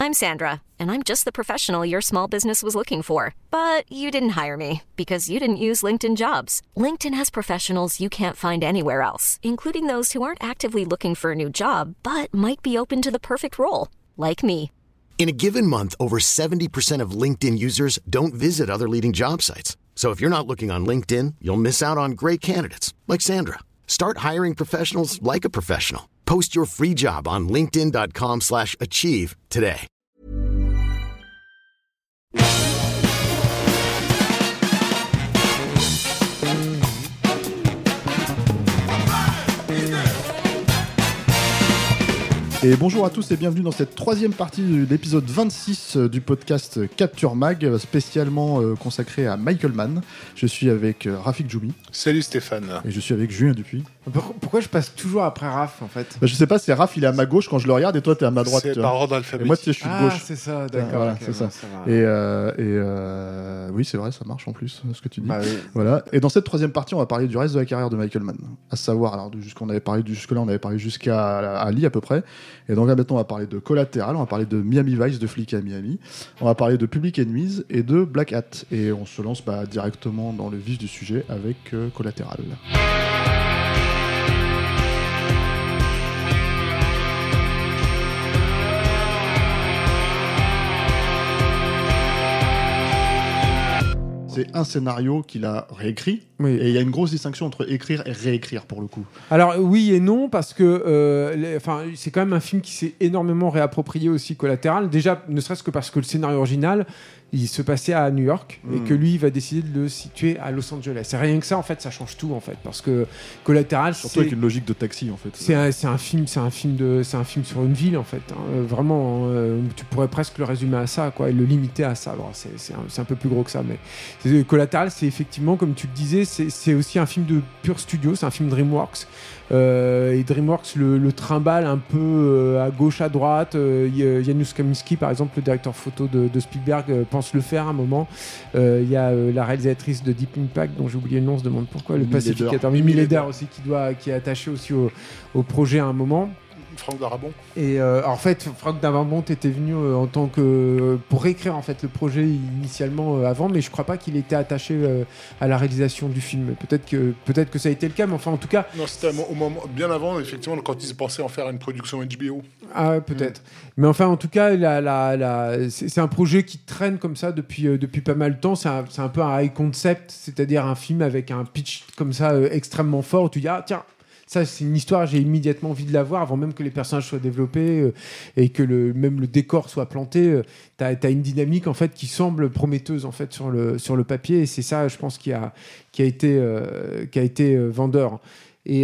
I'm Sandra, and I'm just the professional your small business was looking for. But you didn't hire me because you didn't use LinkedIn Jobs. LinkedIn has professionals you can't find anywhere else, including those who aren't actively looking for a new job, but might be open to the perfect role, like me. In a given month, over 70% of LinkedIn users don't visit other leading job sites. So if you're not looking on LinkedIn, you'll miss out on great candidates like Sandra. Start hiring professionals like a professional. Post your free job on linkedin.com/achieve today. Et bonjour à tous et bienvenue dans cette troisième partie de l'épisode 26 du podcast Capture Mag, spécialement consacré à Michael Mann. Je suis avec Rafik Djoumi. Salut Stéphane. Et je suis avec Julien Dupuis. Pourquoi je passe toujours après Raph en fait? Je sais pas, c'est Raph, il est à ma gauche quand je le regarde et toi t'es à ma droite. C'est par ordre alphabétique. Et moi je suis de gauche. Ah c'est ça, d'accord. Voilà, okay, c'est ça. Va. Et oui, c'est vrai, ça marche en plus, ce que tu dis. Bah, oui. Voilà. Et dans cette troisième partie, on va parler du reste de la carrière de Michael Mann. À savoir, alors jusqu'à Ali à peu près. Et donc là maintenant, on va parler de Collateral, on va parler de Miami Vice, de Flic à Miami. On va parler de Public Enemies et de Black Hat. Et on se lance directement dans le vif du sujet avec Collateral. C'est un scénario qu'il a réécrit, oui. Et il y a une grosse distinction entre écrire et réécrire pour le coup. Alors oui et non, parce que c'est quand même un film qui s'est énormément réapproprié aussi Collateral, déjà ne serait-ce que parce que le scénario original il se passait à New York et que lui il va décider de le situer à Los Angeles. C'est rien que ça en fait, ça change tout en fait, parce que Collateral surtout avec une logique de taxi en fait. C'est un film sur une ville en fait. Vraiment, tu pourrais presque le résumer à ça, quoi, et le limiter à ça. Alors, c'est un peu plus gros que ça, mais Collateral, c'est effectivement comme tu le disais, c'est aussi un film de pur studio, c'est un film DreamWorks. Et DreamWorks le trimballe un peu à gauche, à droite. Janusz Kaminski, par exemple, le directeur photo de Spielberg, pense le faire à un moment. Il y a la réalisatrice de Deep Impact, dont j'ai oublié le nom, on se demande pourquoi, le pacificateur, Mimi Leder aussi, qui est attaché aussi au projet à un moment. Franck Darabont. Et en fait, Franck Darabont était venu en tant que pour réécrire en fait le projet initialement avant, mais je crois pas qu'il était attaché à la réalisation du film. Peut-être que ça a été le cas, mais enfin en tout cas. Non, c'était au moment bien avant, effectivement, quand ils pensaient en faire une production HBO. Ah ouais, peut-être. Mais enfin en tout cas, c'est un projet qui traîne comme ça depuis pas mal de temps. C'est un peu un high concept, c'est-à-dire un film avec un pitch comme ça extrêmement fort où tu dis ah tiens. Ça, c'est une histoire, j'ai immédiatement envie de la voir avant même que les personnages soient développés et que même le décor soit planté. T'as une dynamique en fait qui semble prometteuse en fait sur le papier, et c'est ça, je pense, qui a été vendeur. Et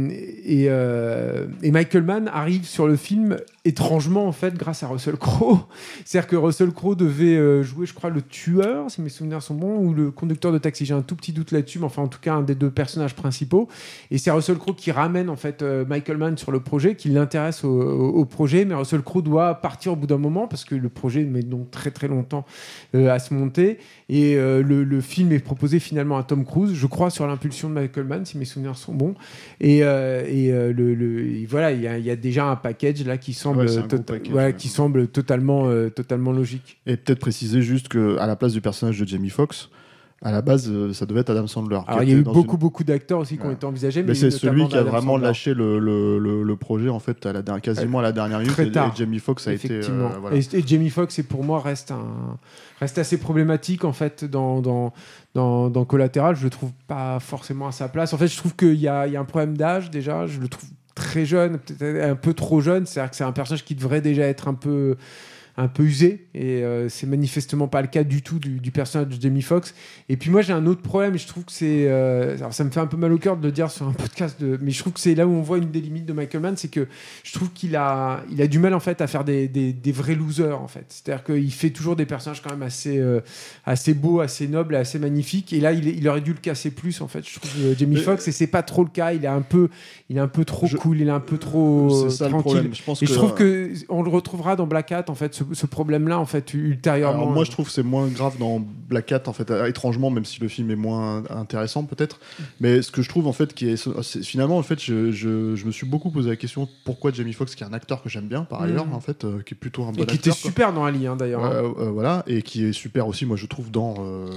Michael Mann arrive sur le film étrangement en fait grâce à Russell Crowe. C'est-à-dire que Russell Crowe devait jouer, je crois, le tueur, si mes souvenirs sont bons, ou le conducteur de taxi. J'ai un tout petit doute là-dessus, mais enfin en tout cas un des deux personnages principaux. Et c'est Russell Crowe qui ramène en fait Michael Mann sur le projet, qui l'intéresse au projet. Mais Russell Crowe doit partir au bout d'un moment parce que le projet met donc très très longtemps à se monter. Et le film est proposé finalement à Tom Cruise, je crois, sur l'impulsion de Michael Mann, si mes souvenirs sont bons. Et voilà, il y a déjà un package là qui semble, qui semble totalement logique. Et peut-être préciser juste qu'à la place du personnage de Jamie Foxx, à la base, ça devait être Adam Sandler. Alors il y a eu beaucoup d'acteurs aussi qui ont été envisagés, mais c'est celui qui a vraiment Sandler. Lâché le projet en fait quasiment à la dernière minute. Et Jamie Foxx a été. Voilà. Et Jamie Foxx, pour moi, reste assez problématique en fait dans Collateral. Je le trouve pas forcément à sa place. En fait, je trouve qu'il y a un problème d'âge déjà. Je le trouve très jeune, peut-être un peu trop jeune. C'est-à-dire que c'est un personnage qui devrait déjà être un peu usé, et c'est manifestement pas le cas du tout du personnage de Jamie Foxx. Et puis moi j'ai un autre problème, et je trouve que c'est alors ça me fait un peu mal au cœur de le dire sur un podcast mais je trouve que c'est là où on voit une des limites de Michael Mann, c'est que je trouve qu'il a du mal en fait à faire des vrais losers en fait. C'est-à-dire qu'il fait toujours des personnages quand même assez beaux, assez nobles, assez magnifiques, et là il aurait dû le casser plus en fait, je trouve, Jamie Foxx, et c'est pas trop le cas. Il est un peu trop cool, il est un peu trop c'est ça tranquille. le problème. Je trouve que on le retrouvera dans Black Hat en fait, ce ce problème-là en fait ultérieurement. Alors moi je trouve que c'est moins grave dans Black Hat en fait, étrangement, même si le film est moins intéressant peut-être, mais ce que je trouve en fait c'est finalement en fait je me suis beaucoup posé la question pourquoi Jamie Foxx, qui est un acteur que j'aime bien par ailleurs en fait, qui est plutôt un bon acteur, et qui était super dans Ali d'ailleurs. Voilà, et qui est super aussi moi je trouve dans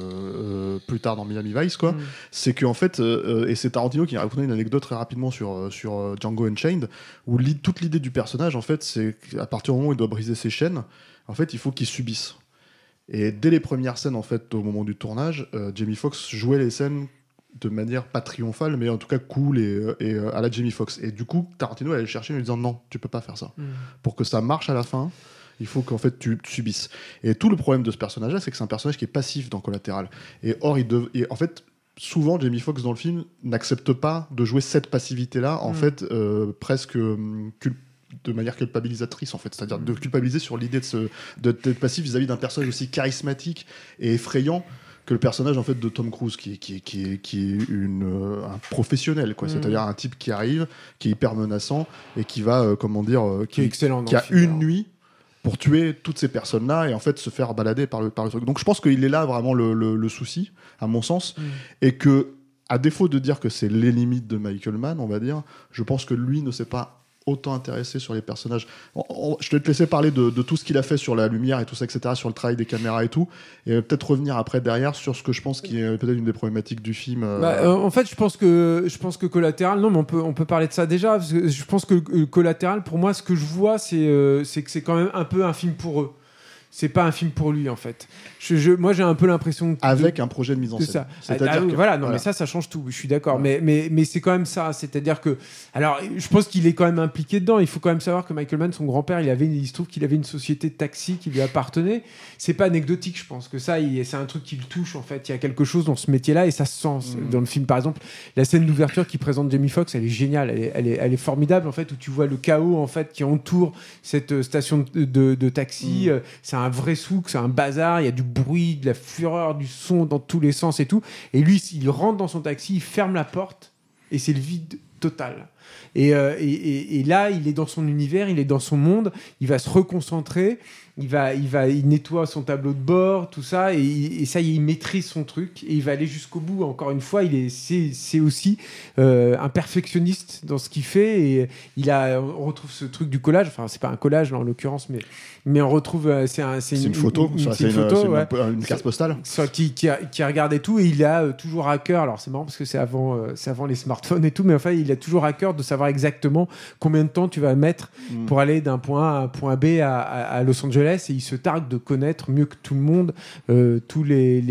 plus tard dans Miami Vice quoi. C'est que en fait et c'est Tarantino qui a raconté une anecdote très rapidement sur Django Unchained, où toute l'idée du personnage en fait c'est qu'à partir du moment où il doit briser ses chaînes, en fait il faut qu'il subisse. Et dès les premières scènes en fait au moment du tournage, Jamie Foxx jouait les scènes de manière pas triomphale mais en tout cas cool et à la Jamie Foxx. Et du coup Tarantino allait le chercher en lui disant non, tu peux pas faire ça. Pour que ça marche à la fin, il faut qu'en fait tu subisses. Et tout le problème de ce personnage là, c'est que c'est un personnage qui est passif dans Collateral. Et or en fait souvent, Jamie Foxx dans le film n'accepte pas de jouer cette passivité-là, en fait, presque de manière culpabilisatrice, en fait. C'est-à-dire de culpabiliser sur l'idée d'être passif vis-à-vis d'un personnage aussi charismatique et effrayant que le personnage en fait de Tom Cruise, qui est un professionnel, quoi. C'est-à-dire un type qui arrive, qui est hyper menaçant et qui va, qui est excellent, qui a une nuit pour tuer toutes ces personnes-là et en fait se faire balader par le truc. Donc je pense qu'il est là vraiment le souci, à mon sens, et que, à défaut de dire que c'est les limites de Michael Mann, on va dire, je pense que lui ne s'est pas autant intéressé sur les personnages. Je vais te laisser parler de tout ce qu'il a fait sur la lumière et tout ça, etc., sur le travail des caméras et tout, et peut-être revenir après derrière sur ce que je pense qui est peut-être une des problématiques du film. En fait, je pense que Collateral, non, mais on peut parler de ça déjà, parce que je pense que Collateral, pour moi, ce que je vois, c'est que c'est quand même un peu un film pour eux. C'est pas un film pour lui en fait. Moi j'ai un peu l'impression avec un projet de mise en scène. C'est-à-dire que, voilà, mais ça change tout. Je suis d'accord. Ouais. Mais c'est quand même ça. C'est-à-dire que, alors, je pense qu'il est quand même impliqué dedans. Il faut quand même savoir que Michael Mann, son grand-père, il se trouve qu'il avait une société de taxi qui lui appartenait. C'est pas anecdotique. Je pense que ça, c'est un truc qui le touche en fait. Il y a quelque chose dans ce métier-là et ça se sent dans le film. Par exemple, la scène d'ouverture qui présente Jamie Foxx, elle est géniale. Elle est formidable en fait, où tu vois le chaos en fait qui entoure cette station de taxi. C'est un vrai souk, c'est un bazar, il y a du bruit, de la fureur, du son dans tous les sens et tout. Et lui, il rentre dans son taxi, il ferme la porte et c'est le vide total. Et là, il est dans son univers, il est dans son monde, il va se reconcentrer, il nettoie son tableau de bord, tout ça, et ça, il maîtrise son truc, et il va aller jusqu'au bout. Encore une fois, c'est aussi un perfectionniste dans ce qu'il fait, et on retrouve ce truc du collage, enfin, c'est pas un collage, là, en l'occurrence, mais on retrouve... c'est une photo, c'est une carte postale. Qui regarde et tout, et il a toujours à cœur, alors c'est marrant parce que c'est avant les smartphones et tout, mais enfin, il a toujours à cœur de savoir exactement combien de temps tu vas mettre pour aller d'un point A à un point B à Los Angeles, et il se targue de connaître mieux que tout le monde tous les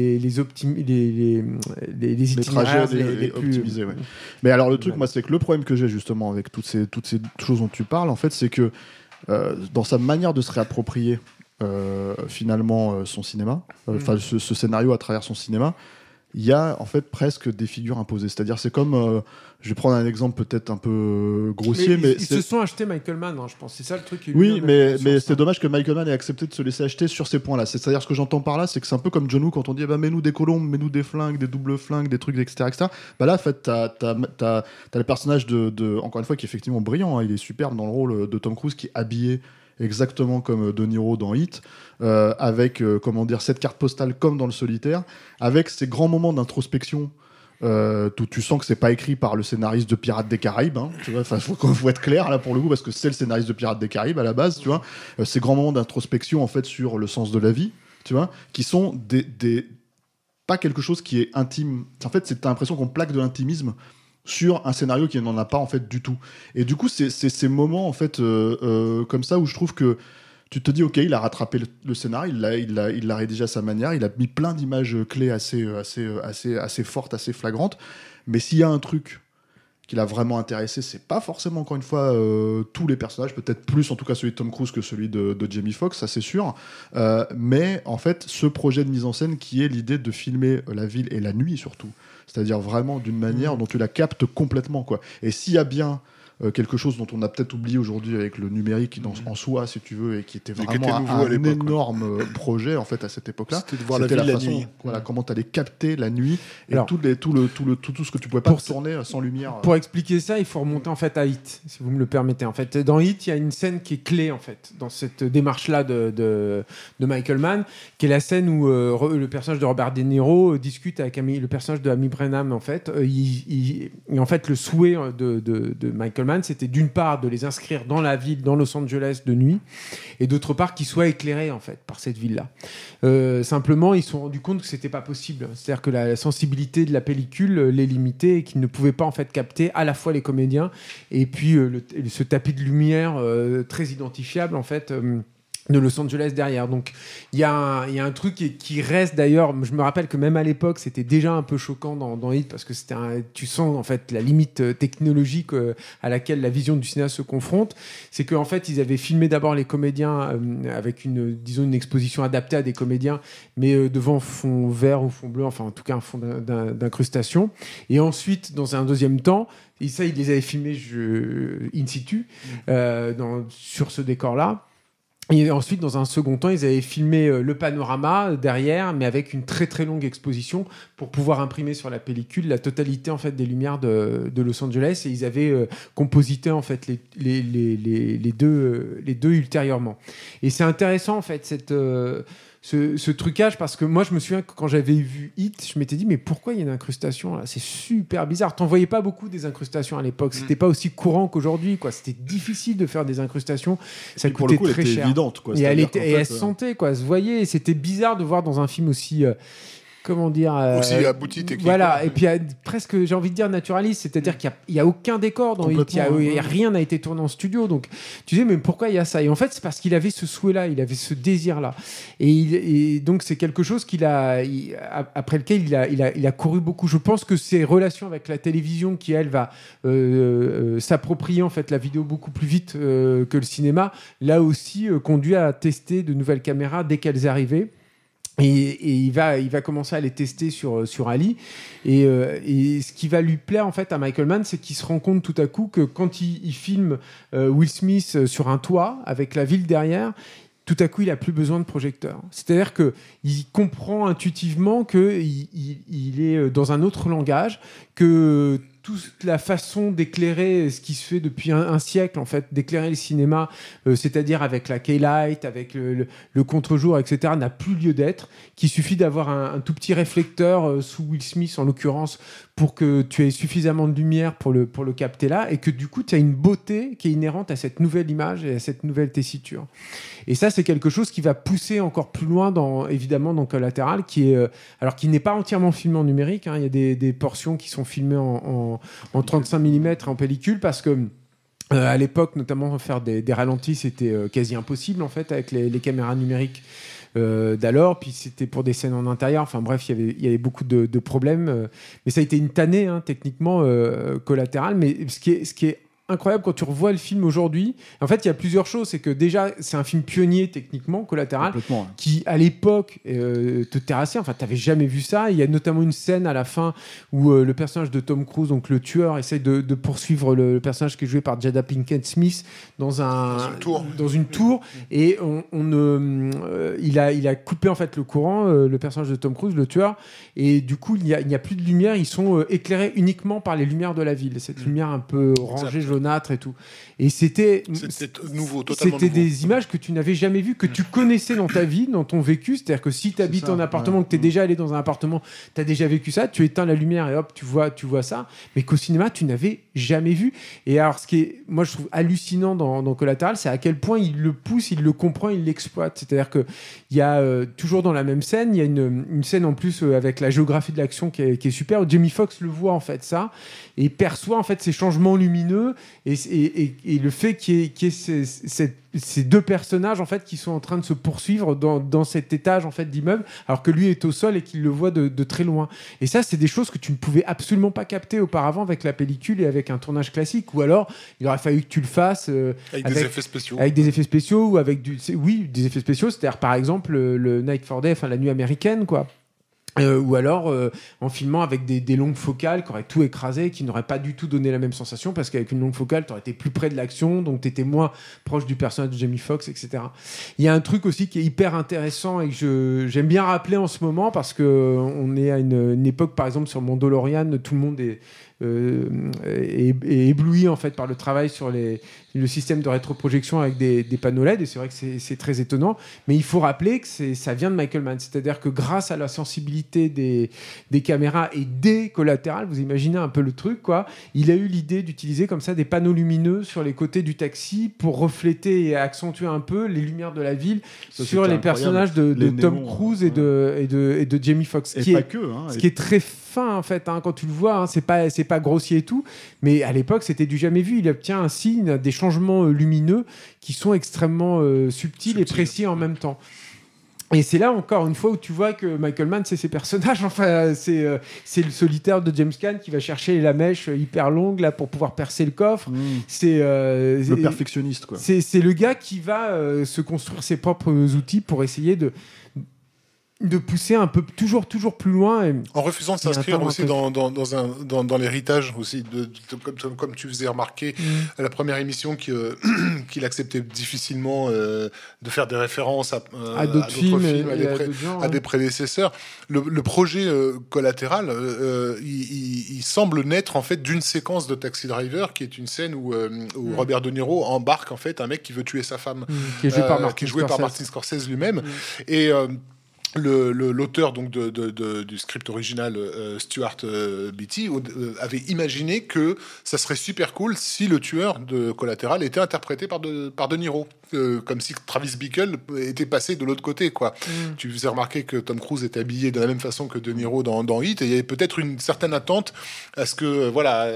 trajets les plus optimisés. Ouais. Mais alors le truc, moi, c'est que le problème que j'ai justement avec toutes ces choses dont tu parles, en fait, c'est que dans sa manière de se réapproprier finalement son cinéma, ce scénario à travers son cinéma, il y a en fait presque des figures imposées. C'est-à-dire, c'est comme, je vais prendre un exemple peut-être un peu grossier, mais ils se sont achetés Michael Mann, je pense. C'est ça le truc. Oui, mais c'est dommage que Michael Mann ait accepté de se laisser acheter sur ces points-là. C'est-à-dire, ce que j'entends par là, c'est que c'est un peu comme John Woo quand on dit mets-nous des colombes, mets-nous des flingues, des doubles flingues, des trucs, etc. Bah là, en fait, t'as le personnage de encore une fois, qui est effectivement brillant. Hein, il est superbe dans le rôle de Tom Cruise, qui est habillé exactement comme De Niro dans Hit, avec cette carte postale comme dans Le Solitaire, avec ces grands moments d'introspection où tu sens que c'est pas écrit par le scénariste de Pirates des Caraïbes, hein, tu vois, faut être clair là pour le coup, parce que c'est le scénariste de Pirates des Caraïbes à la base, tu vois, ces grands moments d'introspection en fait sur le sens de la vie, tu vois, qui sont pas quelque chose qui est intime. En fait, t'as l'impression qu'on plaque de l'intimisme sur un scénario qui n'en a pas en fait du tout. Et du coup, c'est ces moments en fait comme ça où je trouve que tu te dis ok, il a rattrapé le scénario, il l'a rédigé à sa manière, il a mis plein d'images clés assez fortes, assez flagrantes. Mais s'il y a un truc qui l'a vraiment intéressé, c'est pas forcément encore une fois tous les personnages, peut-être plus en tout cas celui de Tom Cruise que celui de Jamie Foxx, ça c'est sûr. Mais en fait, ce projet de mise en scène qui est l'idée de filmer la ville et la nuit surtout. C'est-à-dire vraiment d'une manière dont tu la captes complètement, quoi. Et s'il y a bien quelque chose dont on a peut-être oublié aujourd'hui avec le numérique en soi, si tu veux, et qui était qui vraiment était nouveau à un l'époque, énorme projet en fait à cette époque-là. C'était de voir la ville la nuit. Voilà, comment tu allais capter la nuit et Alors, tout ce que tu pouvais pas tourner sans lumière. Pour expliquer ça, il faut remonter en fait à Hit, si vous me le permettez. En fait, dans Hit, il y a une scène qui est clé en fait dans cette démarche-là de Michael Mann, qui est la scène où le personnage de Robert De Niro discute avec le personnage de Amy Brennan. En fait, et en fait, le souhait de Michael Mann, c'était d'une part de les inscrire dans la ville, dans Los Angeles de nuit, et d'autre part qu'ils soient éclairés en fait par cette ville-là. Simplement, ils se sont rendus compte que c'était pas possible. C'est-à-dire que la sensibilité de la pellicule les limitait et qu'ils ne pouvaient pas en fait capter à la fois les comédiens et puis ce tapis de lumière très identifiable en fait. De Los Angeles derrière. Donc il y a un truc qui reste d'ailleurs, je me rappelle que même à l'époque c'était déjà un peu choquant dans Hit parce que tu sens en fait la limite technologique à laquelle la vision du cinéaste se confronte. C'est qu'en fait ils avaient filmé d'abord les comédiens avec une exposition adaptée à des comédiens, mais devant fond vert ou fond bleu, enfin en tout cas un fond d'incrustation. Et ensuite dans un deuxième temps, et ça ils les avaient filmés in situ sur ce décor-là. Et ensuite, dans un second temps, ils avaient filmé le panorama derrière, mais avec une très très longue exposition pour pouvoir imprimer sur la pellicule la totalité en fait des lumières de Los Angeles. Et ils avaient composité en fait les deux ultérieurement. Et c'est intéressant en fait ce trucage, parce que moi je me souviens que quand j'avais vu Hit, je m'étais dit mais pourquoi il y a une incrustation là, c'est super bizarre. T'en voyais pas beaucoup des incrustations à l'époque, c'était pas aussi courant qu'aujourd'hui quoi. C'était difficile de faire des incrustations, ça coûtait pour le coup, très elle était cher évidente, quoi. et elle se sentait quoi, se voyait, et c'était bizarre de voir dans un film aussi comment dire aussi abouti techniquement. Voilà, et puis presque j'ai envie de dire naturaliste, c'est-à-dire qu'il y a aucun décor dans Hit, rien n'a été tourné en studio, donc tu dis mais pourquoi il y a ça, et en fait c'est parce qu'il avait ce souhait-là, il avait ce désir-là, et donc c'est quelque chose après lequel il a couru beaucoup. Je pense que ses relations avec la télévision qui elle va s'approprier en fait la vidéo beaucoup plus vite que le cinéma, là aussi conduit à tester de nouvelles caméras dès qu'elles arrivaient. Et il va commencer à les tester sur Ali, et ce qui va lui plaire en fait à Michael Mann, c'est qu'il se rend compte tout à coup que quand il filme Will Smith sur un toit avec la ville derrière, tout à coup il a plus besoin de projecteur. C'est-à-dire que il comprend intuitivement que il est dans un autre langage, que toute la façon d'éclairer ce qui se fait depuis un siècle, en fait, d'éclairer le cinéma, c'est-à-dire avec la K-Light, avec le contre-jour, etc., n'a plus lieu d'être, qu'il suffit d'avoir un tout petit réflecteur sous Will Smith, en l'occurrence, pour que tu aies suffisamment de lumière pour le capter là, et que du coup, tu as une beauté qui est inhérente à cette nouvelle image et à cette nouvelle tessiture. Et ça, c'est quelque chose qui va pousser encore plus loin, évidemment, dans Collateral, qui n'est pas entièrement filmé en numérique, hein. Il y a des portions qui sont filmées en 35 mm en pellicule, parce que à l'époque, notamment, faire des ralentis, c'était quasi impossible en fait avec les caméras numériques d'alors. Puis c'était pour des scènes en intérieur. Enfin bref, il y avait beaucoup de problèmes. Mais ça a été une tannée, hein, techniquement, Collateral. Mais ce qui est incroyable quand tu revois le film aujourd'hui, en fait il y a plusieurs choses. C'est que déjà c'est un film pionnier techniquement, Collateral, qui à l'époque te terrassait, enfin t'avais jamais vu ça. Il y a notamment une scène à la fin où le personnage de Tom Cruise, donc le tueur, essaie de poursuivre le personnage qui est joué par Jada Pinkett Smith dans une tour, et il a coupé en fait le courant, le personnage de Tom Cruise, le tueur, et du coup il n'y a plus de lumière, ils sont éclairés uniquement par les lumières de la ville, cette lumière un peu orangée, jaunâtre et tout. Et c'était nouveau, totalement c'était nouveau. des images que tu n'avais jamais vues, que tu connaissais dans ta vie, dans ton vécu. C'est-à-dire que si tu habites en appartement, que tu es déjà allé dans un appartement, tu as déjà vécu ça, tu éteins la lumière et hop, tu vois ça. Mais qu'au cinéma, tu n'avais jamais vu. Et alors, ce qui est, moi, je trouve hallucinant dans Collateral, c'est à quel point il le pousse, il le comprend, il l'exploite. C'est-à-dire qu'il y a toujours dans la même scène, il y a une scène en plus avec la géographie de l'action qui est super, où Jamie Foxx le voit en fait ça, et perçoit en fait ces changements lumineux et le fait qu'il y ait ces deux personnages en fait qui sont en train de se poursuivre dans cet étage en fait d'immeuble, alors que lui est au sol et qu'il le voit de très loin. Et ça, c'est des choses que tu ne pouvais absolument pas capter auparavant avec la pellicule et avec un tournage classique, ou alors il aurait fallu que tu le fasses avec des effets spéciaux. Avec des effets spéciaux, ou avec des effets spéciaux, c'est-à-dire par exemple le Night for Day, enfin la nuit américaine, quoi. Ou alors en filmant avec des longues focales qui auraient tout écrasé, qui n'auraient pas du tout donné la même sensation, parce qu'avec une longue focale, tu aurais été plus près de l'action, donc tu étais moins proche du personnage de Jamie Foxx, etc. Il y a un truc aussi qui est hyper intéressant et que j'aime bien rappeler en ce moment, parce qu'on est à une époque, par exemple, sur Mandalorian, tout le monde est ébloui en fait par le travail sur le système de rétroprojection avec des panneaux LED, et c'est vrai que c'est très étonnant, mais il faut rappeler que ça vient de Michael Mann, c'est-à-dire que grâce à la sensibilité des caméras et des collatérales, vous imaginez un peu le truc, quoi, il a eu l'idée d'utiliser comme ça des panneaux lumineux sur les côtés du taxi pour refléter et accentuer un peu les lumières de la ville sur les personnages de Tom Cruise et de Jamie Foxx, et qui pas est, que, hein, ce qui est très fin en fait, hein, quand tu le vois, hein, c'est pas grossier et tout, mais à l'époque c'était du jamais vu. Il obtient ainsi des changements lumineux qui sont extrêmement subtils et précis en même temps. Et c'est là encore une fois où tu vois que Michael Mann, c'est ses personnages. Enfin, c'est le solitaire de James Caan qui va chercher la mèche hyper longue là pour pouvoir percer le coffre. C'est le perfectionniste, quoi. C'est le gars qui va se construire ses propres outils pour essayer de pousser un peu toujours plus loin, en refusant de s'inscrire aussi dans l'héritage aussi comme tu faisais remarquer à la première émission qu'il acceptait difficilement de faire des références à d'autres films, à des prédécesseurs. Le projet collatéral il semble naître en fait d'une séquence de Taxi Driver, qui est une scène où Robert De Niro embarque en fait un mec qui veut tuer sa femme, qui est joué par Martin Scorsese lui-même. Et l'auteur donc du script original, Stuart Beattie, avait imaginé que ça serait super cool si le tueur de Collatéral était interprété par De Niro, comme si Travis Bickle était passé de l'autre côté, quoi. Tu faisais remarquer que Tom Cruise était habillé de la même façon que De Niro dans Heat, et il y avait peut-être une certaine attente à ce que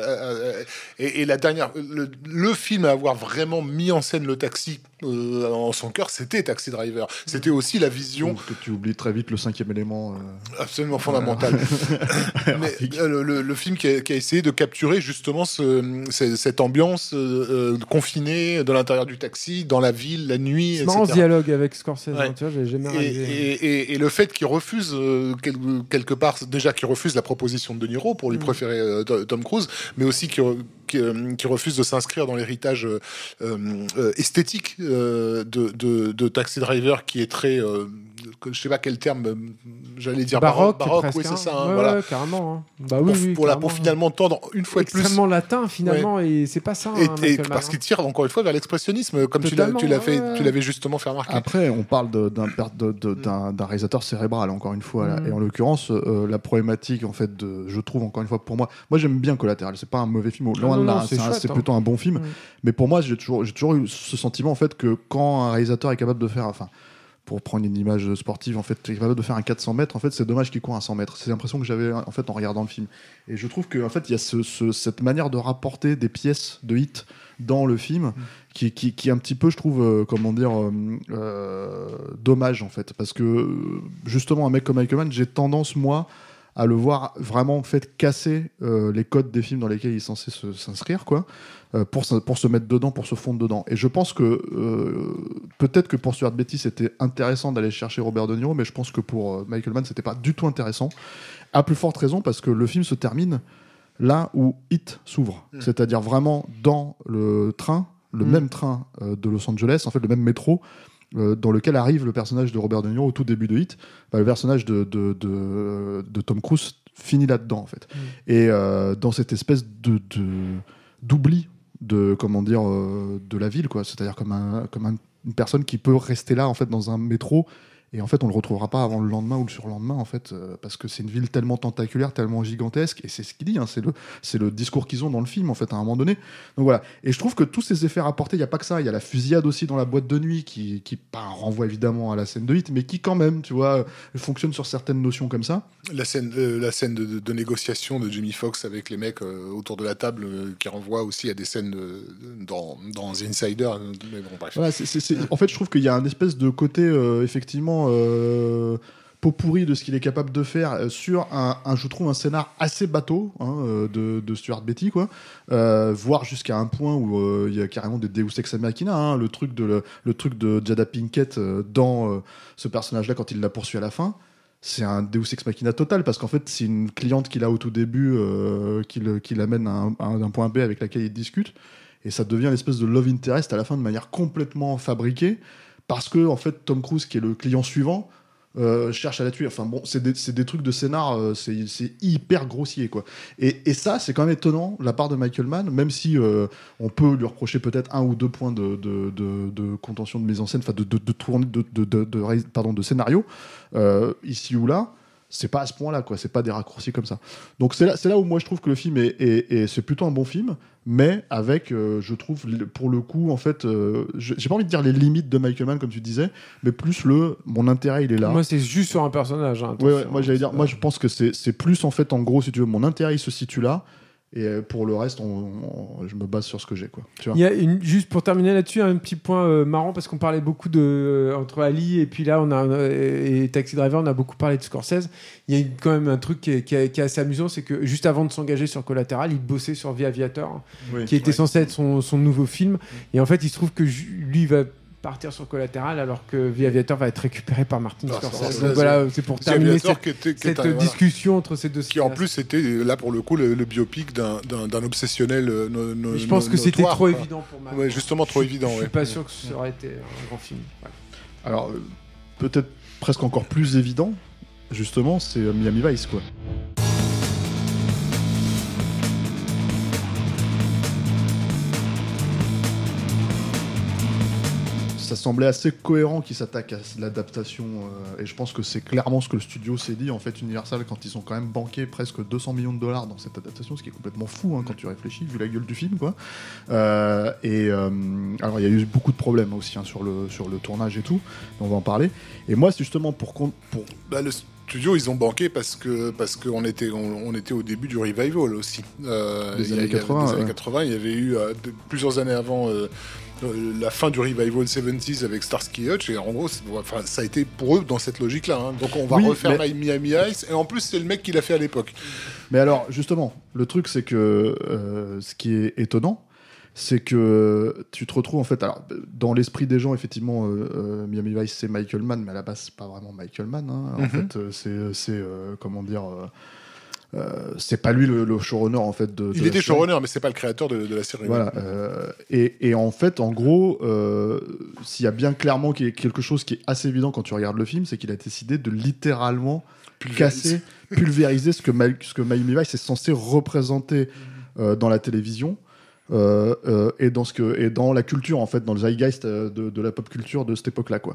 et la dernière, le film à avoir vraiment mis en scène le taxi en son cœur, c'était Taxi Driver. C'était aussi la vision. Que tu oublies très vite le cinquième élément. Absolument fondamental. Mais le film qui a essayé de capturer justement cette ambiance confinée de l'intérieur du taxi, dans la ville, la nuit, c'est etc. marrant ce dialogue avec Scorsese, ouais. Tu vois, j'ai jamais réalisé. Et le fait qu'il refuse quelque part, déjà qu'il refuse la proposition de De Niro pour lui préférer Tom Cruise, mais aussi qui refuse de s'inscrire dans l'héritage esthétique de Taxi Driver, qui est très je sais pas quel terme j'allais dire, baroque presque, oui, c'est ça, ouais, voilà. Ouais, carrément, hein. Bah oui, pour finalement tendre une fois de plus extrêmement latin finalement, et c'est pas ça, et parce qu'il tire encore une fois vers l'expressionnisme, comme tu l'avais justement fait remarquer. Après, on parle d'un réalisateur cérébral, encore une fois, là. Et en l'occurrence la problématique, en fait, je trouve, encore une fois, pour moi j'aime bien Collatéral, c'est pas un mauvais film, loin de là, c'est plutôt un bon film, mais pour moi j'ai toujours eu ce sentiment, en fait, que quand un réalisateur est capable de faire, enfin, pour prendre une image sportive, en fait, est capable de faire un 400 mètres, en fait, c'est dommage qu'il court un 100 mètres. C'est l'impression que j'avais, en fait, en regardant le film. Et je trouve qu'en fait, il y a cette manière de rapporter des pièces de hit dans le film qui est un petit peu, je trouve, dommage, en fait. Parce que, justement, un mec comme Michael Mann, j'ai tendance, moi, à le voir vraiment, en fait, casser les codes des films dans lesquels il est censé s'inscrire, quoi, pour se mettre dedans, pour se fondre dedans. Et je pense que peut-être que pour Stuart Beattie c'était intéressant d'aller chercher Robert De Niro, mais je pense que pour Michael Mann c'était pas du tout intéressant, à plus forte raison parce que le film se termine là où Hit s'ouvre, c'est-à-dire vraiment dans le train, le même train de Los Angeles, en fait le même métro, dans lequel arrive le personnage de Robert De Niro au tout début de Hit. Le personnage de Tom Cruise finit là-dedans, en fait. Et dans cette espèce d'oubli de la ville, quoi. C'est-à-dire comme une personne qui peut rester là, en fait, dans un métro, et en fait on le retrouvera pas avant le lendemain ou le surlendemain, en fait, parce que c'est une ville tellement tentaculaire, tellement gigantesque, et c'est ce qu'il dit, hein, c'est le discours qu'ils ont dans le film, en fait, à un moment donné. Donc voilà, et je trouve que tous ces effets rapportés, il y a pas que ça, il y a la fusillade aussi dans la boîte de nuit qui renvoie évidemment à la scène de Hit, mais qui quand même, tu vois, fonctionne sur certaines notions comme ça. La scène de négociation de Jamie Foxx avec les mecs autour de la table, qui renvoie aussi à des scènes dans The Insider, mais bon, bref. Voilà, en fait, je trouve qu'il y a un espèce de côté effectivement pot pourri de ce qu'il est capable de faire sur je trouve un scénar assez bateau, hein, de Stuart Beattie, quoi, voire jusqu'à un point où il y a carrément des Deus Ex Machina, hein, le truc de Jada Pinkett dans ce personnage là quand il la poursuit à la fin. c'est un Deus Ex Machina total, parce qu'en fait, c'est une cliente qu'il a au tout début, qui l'amène d'un point B avec laquelle il discute, et ça devient l'espèce de love interest à la fin de manière complètement fabriquée, parce que en fait, Tom Cruise, qui est le client suivant, cherche à la tuer. Enfin bon, c'est des trucs de scénar, c'est hyper grossier, quoi. Et ça, c'est quand même étonnant de la part de Michael Mann, même si on peut lui reprocher peut-être 1 ou 2 points de contention de mise en scène, enfin de scénario, ici ou là. C'est pas à ce point-là, quoi. C'est pas des raccourcis comme ça. Donc c'est là où moi je trouve que le film c'est plutôt un bon film, mais avec, je trouve, pour le coup, en fait, j'ai pas envie de dire les limites de Michael Mann, comme tu disais, mais plus mon intérêt, il est là. Moi, c'est juste sur un personnage. Hein, ouais, moi j'allais dire, moi je pense que c'est plus en fait, en gros, si tu veux, mon intérêt il se situe là. Et pour le reste, je me base sur ce que j'ai, quoi. Tu vois. Il y a juste pour terminer là-dessus, un petit point marrant, parce qu'on parlait beaucoup entre Ali et puis là, et Taxi Driver, on a beaucoup parlé de Scorsese. Il y a quand même un truc qui est assez amusant, c'est que juste avant de s'engager sur Collateral, il bossait sur The Aviator, qui était censé être son nouveau film. Et en fait, il se trouve que lui, il va partir sur Collateral, alors que The Aviator va être récupéré par Martin Scorsese. Donc voilà, c'est pour terminer cette discussion entre ces deux qui en plus était là pour le coup le biopic d'un obsessionnel. Je pense que c'était trop évident pour moi. Ouais, justement trop évident. Je suis pas sûr que ça aurait été un grand film. Ouais. Alors peut-être presque encore plus évident, justement, c'est Miami Vice, quoi. Ça semblait assez cohérent qu'ils s'attaquent à l'adaptation, et je pense que c'est clairement ce que le studio s'est dit, en fait, Universal, quand ils ont quand même banqué presque $200 millions dans cette adaptation, ce qui est complètement fou, hein, quand tu réfléchis, vu la gueule du film, quoi. Alors il y a eu beaucoup de problèmes aussi, hein, sur le tournage et tout, on va en parler. Et moi, c'est justement le studio, ils ont banqué parce qu'on était au début du revival aussi. Des années 80. Il y avait eu plusieurs années avant la fin du revival 70s avec Starsky Hutch, et en gros, ça a été pour eux dans cette logique-là. Hein. Donc on va refaire Miami Vice, et en plus c'est le mec qui l'a fait à l'époque. Mais alors, justement, le truc, c'est que ce qui est étonnant, c'est que tu te retrouves en fait, alors dans l'esprit des gens, effectivement, Miami Vice c'est Michael Mann, mais à la base c'est pas vraiment Michael Mann, hein. En fait, c'est comment dire, c'est pas lui le showrunner, en fait, il était showrunner, mais c'est pas le créateur de la série. Voilà. Et en fait, en gros, s'il y a bien clairement quelque chose qui est assez évident quand tu regardes le film, c'est qu'il a décidé de littéralement pulvériser ce que Miami Vice est censé représenter dans la télévision. Et dans la culture, en fait, dans le zeitgeist de la pop culture de cette époque-là, quoi.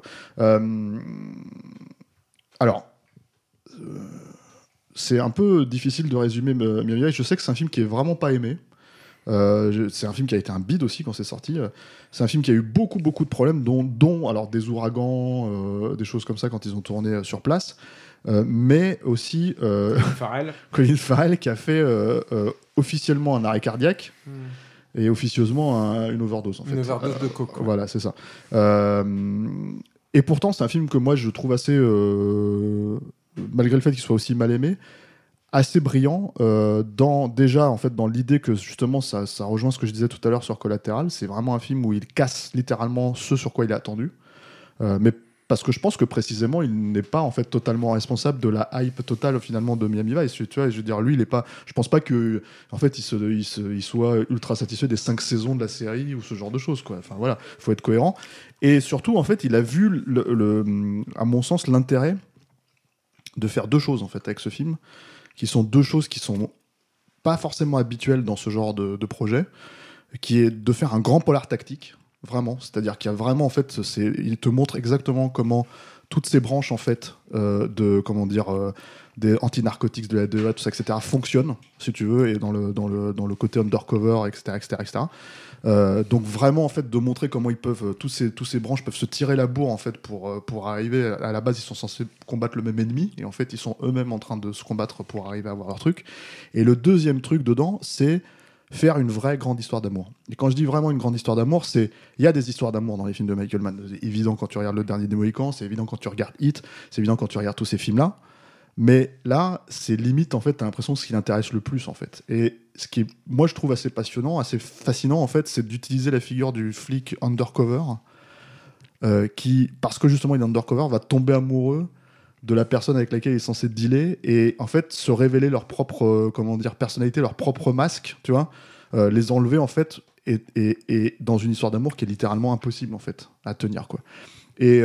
C'est un peu difficile de résumer Miami Vice. Je sais que c'est un film qui est vraiment pas aimé. C'est un film qui a été un bide aussi quand c'est sorti. C'est un film qui a eu beaucoup de problèmes, dont alors des ouragans, des choses comme ça quand ils ont tourné sur place. Mais aussi Colin Farrell qui a fait officiellement un arrêt cardiaque. Et officieusement une overdose, en fait. Une overdose de coke. Voilà, c'est ça. Et pourtant, c'est un film que moi, je trouve assez, malgré le fait qu'il soit aussi mal aimé, assez brillant, déjà, en fait, dans l'idée que, justement, ça rejoint ce que je disais tout à l'heure sur Collateral. C'est vraiment un film où il casse littéralement ce sur quoi il est attendu. Mais parce que je pense que précisément il n'est pas en fait totalement responsable de la hype totale finalement de Miami Vice, tu vois. Je veux dire, lui il est pas, je pense pas que en fait il soit ultra satisfait des 5 saisons de la série ou ce genre de choses, quoi. Enfin voilà, faut être cohérent. Et surtout en fait il a vu à mon sens l'intérêt de faire deux choses en fait avec ce film, qui sont deux choses qui sont pas forcément habituelles dans ce genre de projet, qui est de faire un grand polar tactique. Vraiment, c'est-à-dire qu'il y a vraiment en fait, il te montre exactement comment toutes ces branches en fait des anti-narcotiques de la DEA, tout ça, etc. fonctionnent, si tu veux, et dans le côté undercover, etc. Donc vraiment en fait de montrer comment ils peuvent tous ces branches peuvent se tirer la bourre en fait pour arriver à la base. Ils sont censés combattre le même ennemi et en fait ils sont eux-mêmes en train de se combattre pour arriver à avoir leur truc. Et le deuxième truc dedans, c'est faire une vraie grande histoire d'amour. Et quand je dis vraiment une grande histoire d'amour, il y a des histoires d'amour dans les films de Michael Mann. C'est évident quand tu regardes Le Dernier des Mohicans, c'est évident quand tu regardes Hit, c'est évident quand tu regardes tous ces films-là. Mais là, c'est limite, en fait, t'as l'impression que ce qui l'intéresse le plus, en fait. Et ce qui, moi, je trouve assez passionnant, assez fascinant, en fait, c'est d'utiliser la figure du flic undercover, qui, parce que justement il est undercover, va tomber amoureux de la personne avec laquelle il est censé dealer et en fait se révéler leur propre personnalité, leur propre masque, tu vois, les enlever en fait et dans une histoire d'amour qui est littéralement impossible en fait à tenir quoi. Et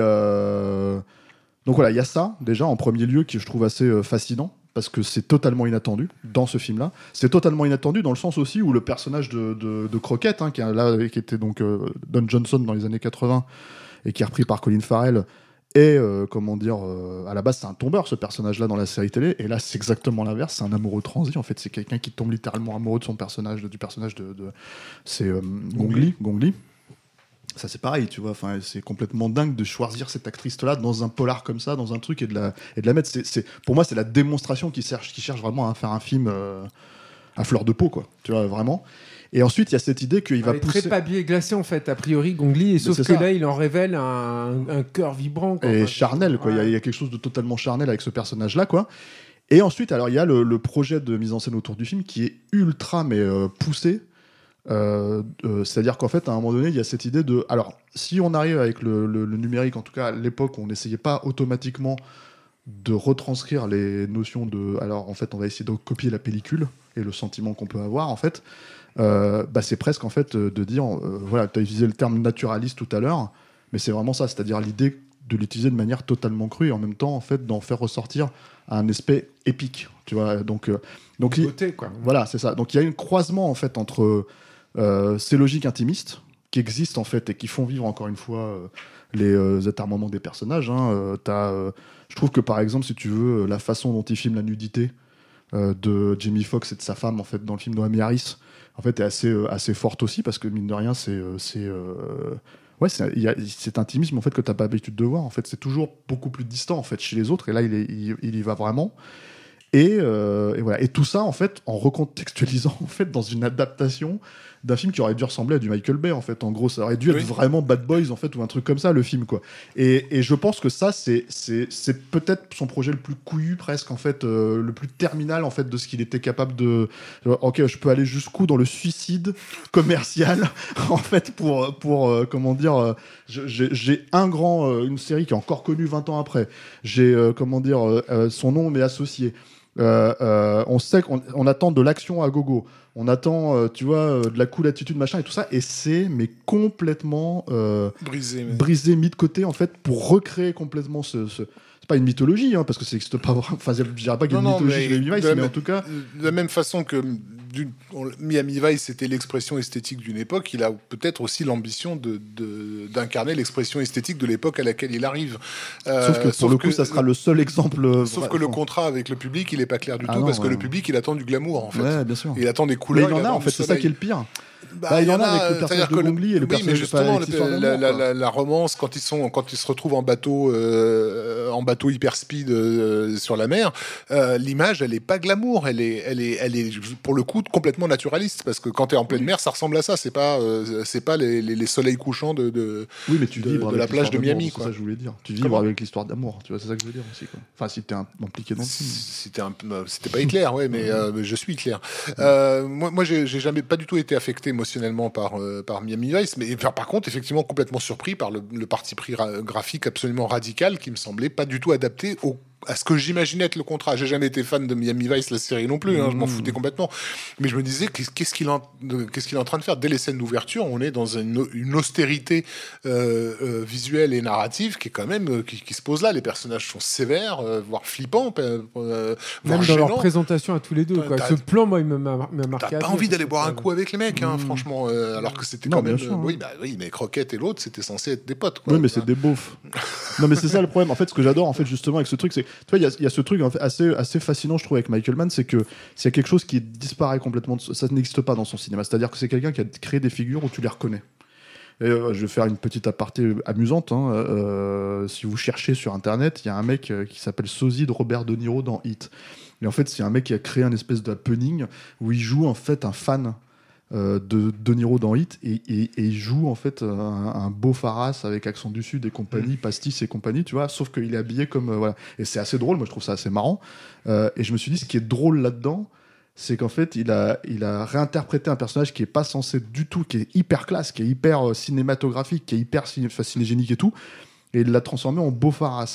donc voilà, il y a ça déjà en premier lieu qui je trouve assez fascinant parce que c'est totalement inattendu dans ce film-là. C'est totalement inattendu dans le sens aussi où le personnage de Crockett, qui était donc Don Johnson dans les années 80 et qui est repris par Colin Farrell. Et à la base c'est un tombeur ce personnage-là dans la série télé, et là c'est exactement l'inverse, c'est un amoureux transi en fait, c'est quelqu'un qui tombe littéralement amoureux de son personnage, du personnage de c'est Gong Li. Ça c'est pareil, tu vois, enfin c'est complètement dingue de choisir cette actrice-là dans un polar comme ça, dans un truc et de la mettre. Pour moi c'est la démonstration qui cherche vraiment à faire un film à fleur de peau quoi, tu vois vraiment. Et ensuite, il y a cette idée qu'il va pousser... très papier glacé, en fait, a priori, Gong Li, et sauf que là, il en révèle un cœur vibrant. Quoi. Et charnel, quoi. Il y a quelque chose de totalement charnel avec ce personnage-là, quoi. Et ensuite, alors, il y a le projet de mise en scène autour du film qui est ultra, poussé. C'est-à-dire qu'en fait, à un moment donné, il y a cette idée de... Alors, si on arrive avec le numérique, en tout cas, à l'époque, on n'essayait pas automatiquement de retranscrire les notions de... Alors, en fait, on va essayer de copier la pellicule et le sentiment qu'on peut avoir, en fait... c'est presque en fait de dire voilà, tu as utilisé le terme naturaliste tout à l'heure, mais c'est vraiment ça, c'est-à-dire l'idée de l'utiliser de manière totalement crue et en même temps en fait d'en faire ressortir un aspect épique, tu vois, donc beauté, quoi. Voilà, c'est ça, donc il y a un croisement en fait entre ces logiques intimistes qui existent en fait et qui font vivre encore une fois les atermoiements des personnages, je trouve que par exemple si tu veux la façon dont il filme la nudité de Jamie Foxx et de sa femme en fait dans le film de Amy Harris en fait est assez forte aussi parce que mine de rien il y a cet intimisme en fait que t'as pas l'habitude de voir en fait, c'est toujours beaucoup plus distant en fait chez les autres et là il y va vraiment et voilà, et tout ça en fait en recontextualisant en fait dans une adaptation d'un film qui aurait dû ressembler à du Michael Bay en fait, en gros ça aurait dû être vraiment Bad Boys en fait ou un truc comme ça le film quoi, et je pense que ça c'est peut-être son projet le plus couillu presque en fait, le plus terminal en fait de ce qu'il était capable de ok je peux aller jusqu'où dans le suicide commercial en fait pour comment dire j'ai une série qui est encore connue 20 ans après, j'ai son nom m'est associé. On sait qu'on attend de l'action à gogo, on attend de la cool attitude machin et tout ça, et c'est complètement brisé mis de côté en fait pour recréer complètement c'est pas une mythologie parce que ça n'existe pas vraiment, enfin je dirais pas qu'il y a une mythologie chez Miami Vice, mais en tout cas de la même façon que Miami Vice c'était l'expression esthétique d'une époque, il a peut-être aussi l'ambition d'incarner l'expression esthétique de l'époque à laquelle il arrive. Sauf que pour le coup, ça sera le seul exemple. Sauf que le contrat avec le public, il est pas clair du tout, parce que le public, il attend du glamour en fait. Ouais, bien sûr. Il attend des couleurs. Mais il en a en fait, c'est ça qui est le pire. Il y en a avec le personnage de Gong Li et le personnage justement la romance quand ils se retrouvent en bateau hyper speed sur la mer, l'image elle est pas glamour, elle est pour le coup complètement naturaliste, parce que quand t'es en pleine mer ça ressemble à ça, c'est pas les soleils couchants de la plage de Miami quoi. C'est ça que je voulais dire, tu vibres avec l'histoire d'amour, tu vois, c'est ça que je veux dire aussi quoi. Enfin si t'es impliqué dans le film. C'était pas Hitler mais je suis Hitler. Moi j'ai jamais pas du tout été affecté émotionnellement par Miami Vice, mais par contre effectivement complètement surpris par le parti pris graphique absolument radical qui me semblait pas du tout adapté à ce que j'imaginais être le contrat. J'ai jamais été fan de Miami Vice, la série non plus, je m'en foutais complètement. Mais je me disais, qu'est-ce qu'il est en train de faire? Dès les scènes d'ouverture, on est dans une austérité visuelle et narrative qui est quand même qui se pose là. Les personnages sont sévères, voire flippants, voire même gênants. Dans leur présentation à tous les deux. Quoi. Ce plan, moi, il m'a marqué. T'as pas envie d'aller boire un coup avec les mecs, franchement, alors que c'était quand même... Oui, mais Crockett et l'autre, c'était censé être des potes. Quoi. Oui, mais c'est des beaufs. Non, mais c'est ça le problème. En fait, ce que j'adore, en fait, justement, avec ce truc, c'est tu vois, il y a ce truc en fait, assez fascinant, je trouve, avec Michael Mann, c'est que s'il y a quelque chose qui disparaît complètement, ça n'existe pas dans son cinéma. C'est-à-dire que c'est quelqu'un qui a créé des figures où tu les reconnais. Et, je vais faire une petite aparté amusante. Si vous cherchez sur Internet, il y a un mec qui s'appelle Sosie de Robert De Niro dans Hit. Et en fait, c'est un mec qui a créé un espèce d'happening où il joue en fait un fan de Niro dans Hit et il joue en fait un beau Faras avec accent du Sud et compagnie, pastis et compagnie, tu vois, sauf qu'il est habillé comme voilà, et c'est assez drôle, moi je trouve ça assez marrant, et je me suis dit ce qui est drôle là-dedans, c'est qu'en fait il a réinterprété un personnage qui est pas censé du tout, qui est hyper classe, qui est hyper cinématographique, qui est hyper cinégénique et tout, et il l'a transformé en beau Faras.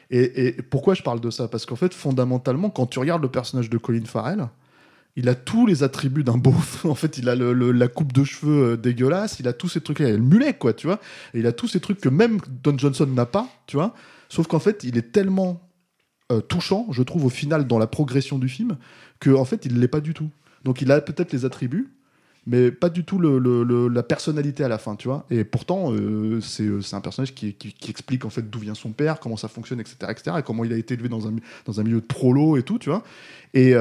Et pourquoi je parle de ça ? Parce qu'en fait, fondamentalement, quand tu regardes le personnage de Colin Farrell, il a tous les attributs d'un beauf. En fait, il a la coupe de cheveux dégueulasse, il a tous ces trucs-là, il a le mulet, quoi, tu vois. Et il a tous ces trucs que même Don Johnson n'a pas, tu vois. Sauf qu'en fait, il est tellement touchant, je trouve, au final, dans la progression du film, qu'en fait, il ne l'est pas du tout. Donc, il a peut-être les attributs, mais pas du tout la personnalité à la fin, tu vois. Et pourtant, c'est un personnage qui explique en fait d'où vient son père, comment ça fonctionne, etc., et comment il a été élevé dans un milieu de prolo et tout, tu vois. Et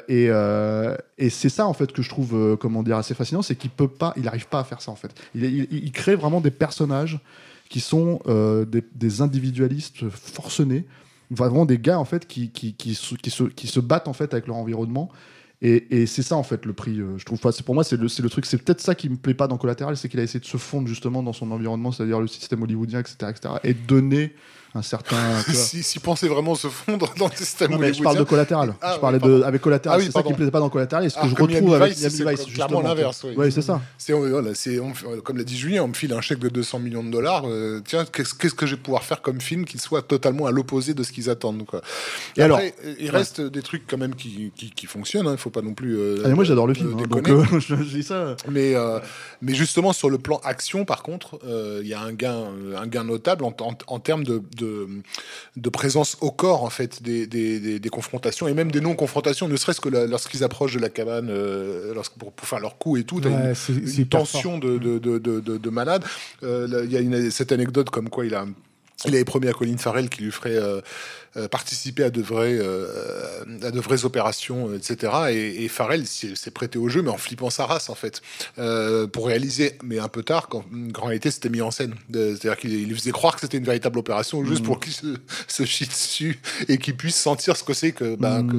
c'est ça en fait que je trouve assez fascinant, c'est qu'il n'arrive pas à faire ça en fait. Il crée vraiment des personnages qui sont des individualistes forcenés, vraiment des gars en fait qui se battent en fait avec leur environnement. Et c'est ça en fait le prix, je trouve. Pour moi, c'est le truc. C'est peut-être ça qui me plaît pas dans Collateral, c'est qu'il a essayé de se fondre justement dans son environnement, c'est-à-dire le système hollywoodien, etc., et donner un certain. S'il pensait vraiment se fondre dans le système hollywoodien. Je parle de Collateral. Je parlais avec Collateral. C'est ça qui me plaisait pas dans Collateral. Et ce que je retrouve avec Miami Vice, clairement l'inverse. Oui, c'est ça. Comme l'a dit Julien, on me file un chèque de $200 millions. Tiens, qu'est-ce que je vais pouvoir faire comme film qui soit totalement à l'opposé de ce qu'ils attendent, quoi. Et après, il reste des trucs quand même qui fonctionnent. Il faut pas non plus. Moi, j'adore le film. Donc, je dis ça. Mais justement, sur le plan action, par contre, il y a un gain notable en termes de présence au corps, en fait, des confrontations et même des non-confrontations, ne serait-ce que lorsqu'ils approchent de la cabane, pour faire leur coup et tout. T'as une tension de malade. Il y a cette anecdote comme quoi il avait promis à Colin Farrell qu'il lui ferait participer à de vraies opérations, etc. Et Farrell s'est prêté au jeu, mais en flippant sa race, en fait, pour réaliser, mais un peu tard, quand en réalité c'était mis en scène. C'est-à-dire qu'il lui faisait croire que c'était une véritable opération, juste pour qu'il se chie dessus et qu'il puisse sentir ce que c'est que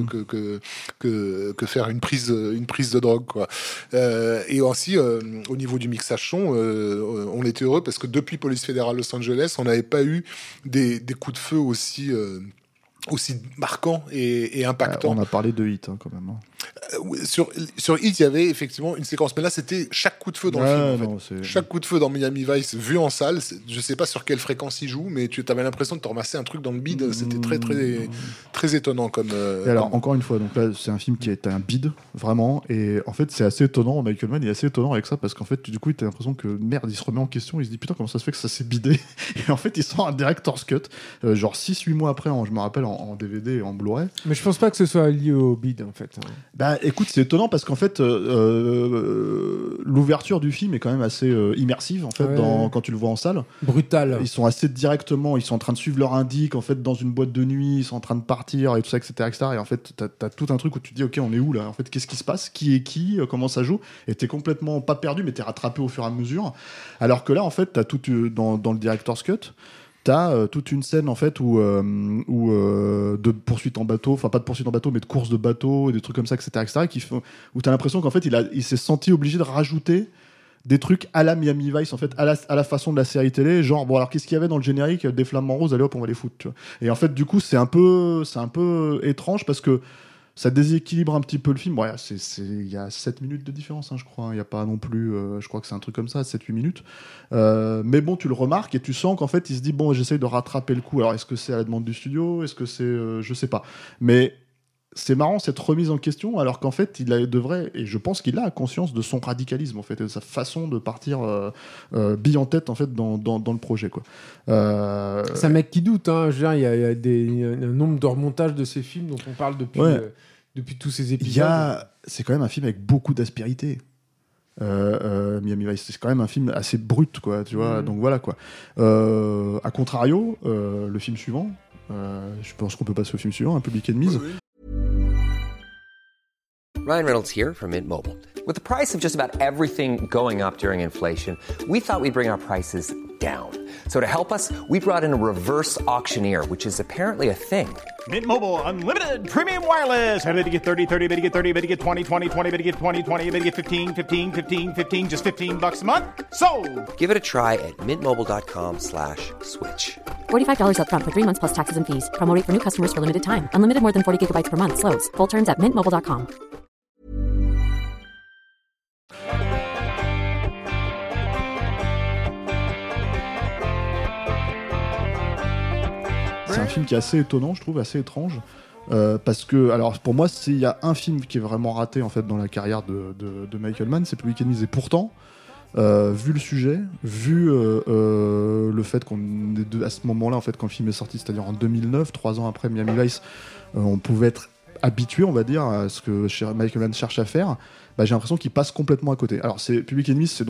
faire une prise de drogue, quoi. Et aussi, au niveau du mixage son, on était heureux parce que depuis Police fédérale Los Angeles, on n'avait pas eu des coups de feu aussi marquant et impactant. On a parlé de Hit quand même. Sur Hit, il y avait effectivement une séquence, mais là c'était chaque coup de feu dans le film. En fait. Chaque coup de feu dans Miami Vice vu en salle, je sais pas sur quelle fréquence il joue, mais tu avais l'impression de te ramasser un truc dans le bide. C'était très très très étonnant comme. Et alors encore une fois, donc là c'est un film qui est un bide vraiment, et en fait c'est assez étonnant. Michael Mann est assez étonnant avec ça parce qu'en fait du coup tu as l'impression que merde, il se remet en question, il se dit putain comment ça se fait que ça s'est bidé, et en fait il sort un director's cut genre 6-8 mois après, je me rappelle en DVD et en Blu-ray. Mais je pense pas que ce soit lié au bide en fait. Bah écoute, c'est étonnant parce qu'en fait l'ouverture du film est quand même assez immersive en fait quand tu le vois en salle. Brutal. Ils sont assez directement, ils sont en train de suivre leur indique en fait dans une boîte de nuit, ils sont en train de partir et tout ça, etc. Et en fait t'as tout un truc où tu te dis ok, on est où là en fait, qu'est-ce qui se passe, qui est qui, comment ça joue, et t'es complètement pas perdu mais t'es rattrapé au fur et à mesure, alors que là en fait t'as tout dans le director's cut. T'as toute une scène en fait où de poursuite en bateau, enfin pas de poursuite en bateau mais de course de bateau et des trucs comme ça, etc. Où t'as l'impression qu'en fait il s'est senti obligé de rajouter des trucs à la Miami Vice en fait, à la façon de la série télé, genre bon alors qu'est-ce qu'il y avait dans le générique des flamants roses, allez hop on va les foutre, tu vois. Et en fait du coup c'est un peu étrange parce que ça déséquilibre un petit peu le film. Il y a 7 minutes de différence, je crois. Il n'y a pas non plus... je crois que c'est un truc comme ça, 7-8 minutes. Mais bon, tu le remarques et tu sens qu'en fait, il se dit, bon, j'essaye de rattraper le coup. Alors, est-ce que c'est à la demande du studio ? Est-ce que c'est... je sais pas. Mais c'est marrant, cette remise en question, alors qu'en fait, il devrait... Et je pense qu'il a conscience de son radicalisme, en fait, et de sa façon de partir bille en tête, en fait, dans le projet, quoi. C'est un mec qui doute, hein. Je veux dire, il y a un nombre de remontages de ces films dont on parle depuis tous ces épisodes. C'est quand même un film avec beaucoup d'aspérité. Miami Vice, c'est quand même un film assez brut, quoi, tu vois. Donc voilà, quoi. A contrario, le film suivant, je pense qu'on peut passer au film suivant, un Public Enemies. Oui. Ryan Reynolds here from Mint Mobile. With the price of just about everything going up during inflation, we thought we'd bring our prices down. So to help us, we brought in a reverse auctioneer, which is apparently a thing. Mint Mobile Unlimited Premium Wireless. How to get 30, 30, how to get 30, how to get 20, 20, 20, how to get 20, 20, how to get 15, 15, 15, 15, just $15 a month? Sold! Give it a try at mintmobile.com/switch. $45 up front for 3 months plus taxes and fees. Promo rate for new customers for limited time. Unlimited more than 40 gigabytes per month. Slows full terms at mintmobile.com. C'est un film qui est assez étonnant, je trouve, assez étrange. Parce que, alors pour moi, il y a un film qui est vraiment raté en fait dans la carrière de Michael Mann, c'est Public Enemies. Et pourtant, vu le sujet, vu le fait qu'on est à ce moment-là, en fait, quand le film est sorti, c'est-à-dire en 2009, 3 ans après Miami Vice, on pouvait être habitué, on va dire, à ce que Michael Mann cherche à faire. Bah, j'ai l'impression qu'il passe complètement à côté. Alors, c'est Public Enemies, c'est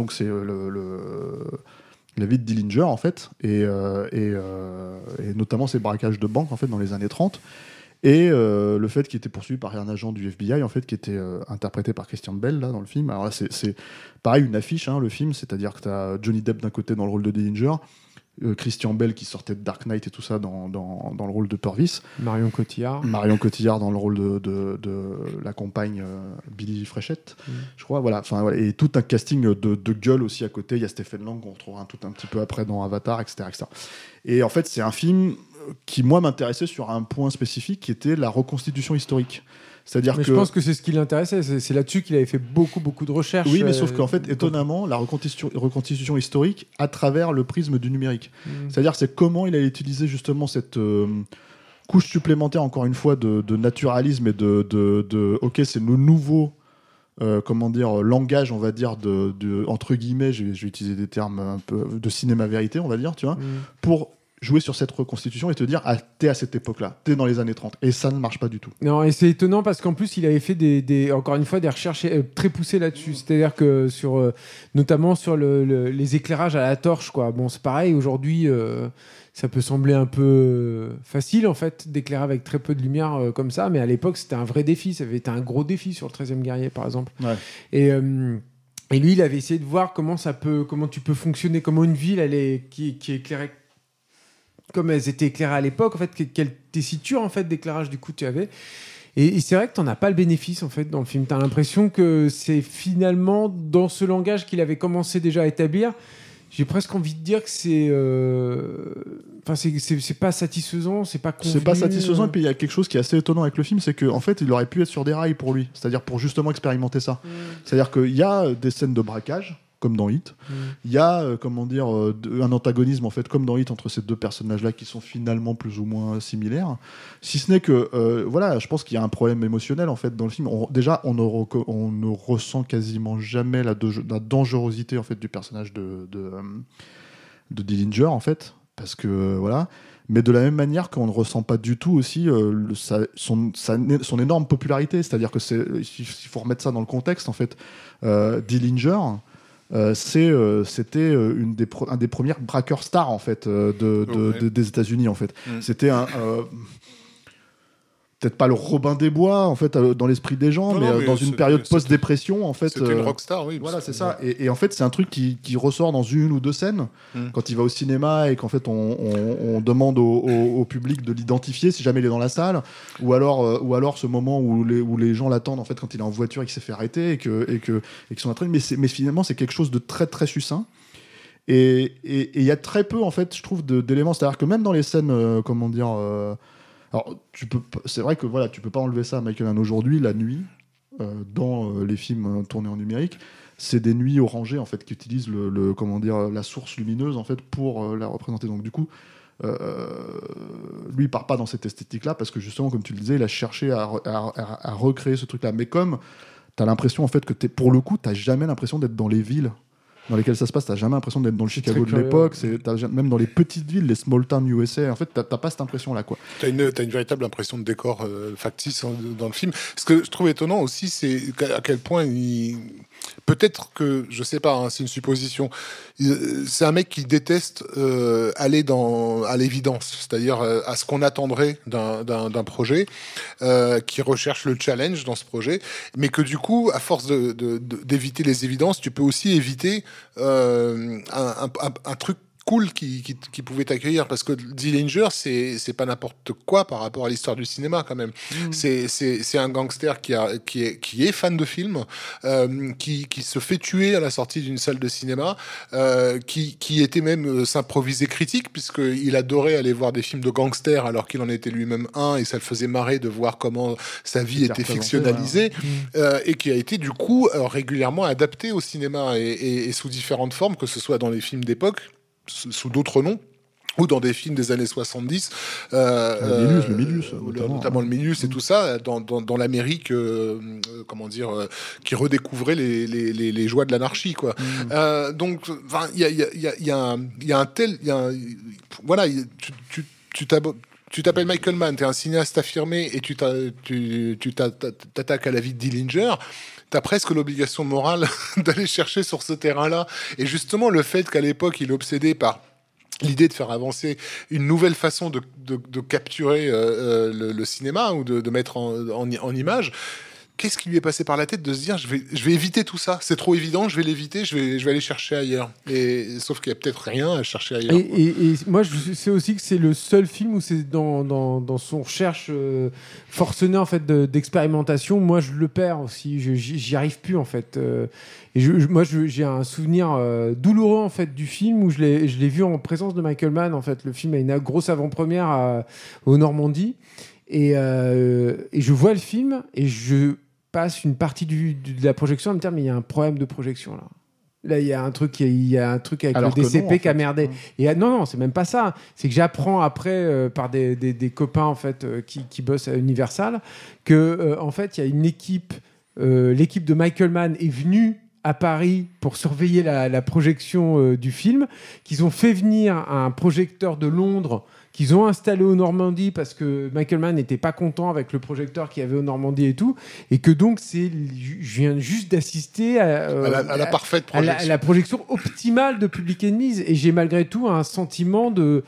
la vie de Dillinger en fait, et notamment ses braquages de banque en fait dans les années 30. Et le fait qu'il était poursuivi par un agent du FBI en fait qui était interprété par Christian Bale là dans le film. Alors là c'est pareil, une affiche le film, c'est-à-dire que tu as Johnny Depp d'un côté dans le rôle de Dillinger, Christian Bale qui sortait de Dark Knight et tout ça dans le rôle de Purvis, Marion Cotillard dans le rôle de la compagne Billy Frechette, je crois, voilà. Enfin voilà, et tout un casting de gueule aussi à côté. Il y a Stephen Lang qu'on retrouvera tout un petit peu après dans Avatar, etc. Et en fait c'est un film qui moi m'intéressait sur un point spécifique qui était la reconstitution historique. C'est-à-dire je pense que c'est ce qui l'intéressait, c'est là-dessus qu'il avait fait beaucoup de recherches. Oui, mais sauf qu'en fait, étonnamment, la reconstitution historique à travers le prisme du numérique. C'est-à-dire c'est comment il a utilisé justement cette couche supplémentaire, encore une fois, de naturalisme et de ok, c'est le nouveau langage, on va dire, entre guillemets, je vais utiliser des termes un peu de cinéma vérité, on va dire, tu vois, pour jouer sur cette reconstitution et te dire t'es à cette époque-là, t'es dans les années 30, et ça ne marche pas du tout. Non, et c'est étonnant parce qu'en plus il avait fait encore une fois des recherches très poussées là-dessus, c'est-à-dire que notamment sur les éclairages à la torche, quoi. Bon, c'est pareil, aujourd'hui ça peut sembler un peu facile en fait d'éclairer avec très peu de lumière comme ça, mais à l'époque c'était un vrai défi, ça avait été un gros défi sur le 13e guerrier par exemple. Ouais. Et lui il avait essayé de voir comment tu peux fonctionner, comment une ville qui est éclairée comme elles étaient éclairées à l'époque, en fait, quelle tessiture en fait d'éclairage du coup tu avais. Et c'est vrai que t'en as pas le bénéfice en fait dans le film. T'as l'impression que c'est finalement dans ce langage qu'il avait commencé déjà à établir. J'ai presque envie de dire que c'est pas satisfaisant, c'est pas convenu. C'est pas satisfaisant, et puis il y a quelque chose qui est assez étonnant avec le film, c'est qu'en fait il aurait pu être sur des rails pour lui, c'est-à-dire pour justement expérimenter ça. C'est-à-dire qu'il y a des scènes de braquage comme dans Hit. Il y a un antagonisme en fait comme dans Hit entre ces deux personnages-là qui sont finalement plus ou moins similaires. Si ce n'est que je pense qu'il y a un problème émotionnel en fait dans le film. On ne ressent quasiment jamais la dangerosité en fait du personnage de Dillinger en fait, parce que voilà. Mais de la même manière qu'on ne ressent pas du tout aussi son énorme popularité. C'est-à-dire que il faut remettre ça dans le contexte en fait. Dillinger. C'était un des premiers braqueurs stars en fait des États-Unis en fait. C'était peut-être pas le Robin des Bois en fait dans l'esprit des gens, mais dans une période post-dépression en fait. C'était une rockstar, oui. Voilà, c'est ça. Et en fait, c'est un truc qui ressort dans une ou deux scènes quand il va au cinéma et qu'en fait on demande au public de l'identifier si jamais il est dans la salle, ou alors ce moment où les gens l'attendent en fait quand il est en voiture et qu'il s'est fait arrêter et qu'ils sont en train. Mais finalement, c'est quelque chose de très très succinct. Et il y a très peu en fait, je trouve, d'éléments. C'est-à-dire que même dans les scènes, alors, c'est vrai que voilà, tu peux pas enlever ça à Michael Mann aujourd'hui, la nuit, dans les films tournés en numérique, c'est des nuits orangées en fait qui utilisent la source lumineuse en fait pour la représenter. Donc du coup, lui il part pas dans cette esthétique-là parce que justement, comme tu le disais, il a cherché à recréer ce truc-là. Mais comme t'as l'impression en fait que pour le coup, t'as jamais l'impression d'être dans les villes dans lesquelles ça se passe, t'as jamais l'impression d'être dans le Chicago de l'époque, même dans les petites villes, les small towns USA, en fait, t'as pas cette impression-là, quoi. T'as une véritable impression de décor factice dans le film. Ce que je trouve étonnant aussi, c'est à quel point peut-être que, je sais pas, c'est une supposition, c'est un mec qui déteste aller à l'évidence, c'est-à-dire à ce qu'on attendrait d'un projet, qui recherche le challenge dans ce projet, mais que du coup, à force d'éviter les évidences, tu peux aussi éviter un truc cool qui pouvait t'accueillir, parce que Dillinger c'est pas n'importe quoi par rapport à l'histoire du cinéma quand même. C'est un gangster qui est fan de films, qui se fait tuer à la sortie d'une salle de cinéma, qui était même s'improviser critique, puisqu'il adorait aller voir des films de gangsters alors qu'il en était lui-même un, et ça le faisait marrer de voir comment sa vie était fictionnalisée, et qui a été du coup régulièrement adapté au cinéma et sous différentes formes, que ce soit dans les films d'époque, sous d'autres noms, ou dans des films des années 70, le Milius, notamment le Milius et tout ça, dans l'Amérique, qui redécouvrait les joies de l'anarchie, quoi. Donc, il y a un tel, voilà, tu t'appelles Michael Mann, t'es un cinéaste affirmé et tu t'attaques à la vie de Dillinger. T'as presque l'obligation morale d'aller chercher sur ce terrain-là. Et justement, le fait qu'à l'époque, il est obsédé par l'idée de faire avancer une nouvelle façon de capturer le cinéma ou de mettre en image. Qu'est-ce qui lui est passé par la tête de se dire je vais éviter tout ça, c'est trop évident, je vais l'éviter, je vais aller chercher ailleurs. Sauf qu'il y a peut-être rien à chercher ailleurs. Et moi je sais aussi que c'est le seul film où c'est dans son recherche forcenée en fait d'expérimentation. Moi je le perds aussi, j'y arrive plus en fait. Moi j'ai un souvenir douloureux en fait du film où je l'ai vu en présence de Michael Mann. En fait, le film a une grosse avant-première au Normandie et je vois le film et je passe une partie de la projection à me dire mais il y a un problème de projection là. Là, il y a un truc avec alors le DCP qui a merdé. Ouais. Et non, c'est même pas ça. C'est que j'apprends après par des copains en fait qui bossent à Universal que en fait il y a une équipe, l'équipe de Michael Mann est venue à Paris pour surveiller la projection du film, qu'ils ont fait venir un projecteur de Londres qu'ils ont installé au Normandie parce que Michael Mann n'était pas content avec le projecteur qu'il y avait au Normandie et tout, et que donc je viens juste d'assister à la parfaite projection. À la projection optimale de Public Enemies, et j'ai malgré tout un sentiment de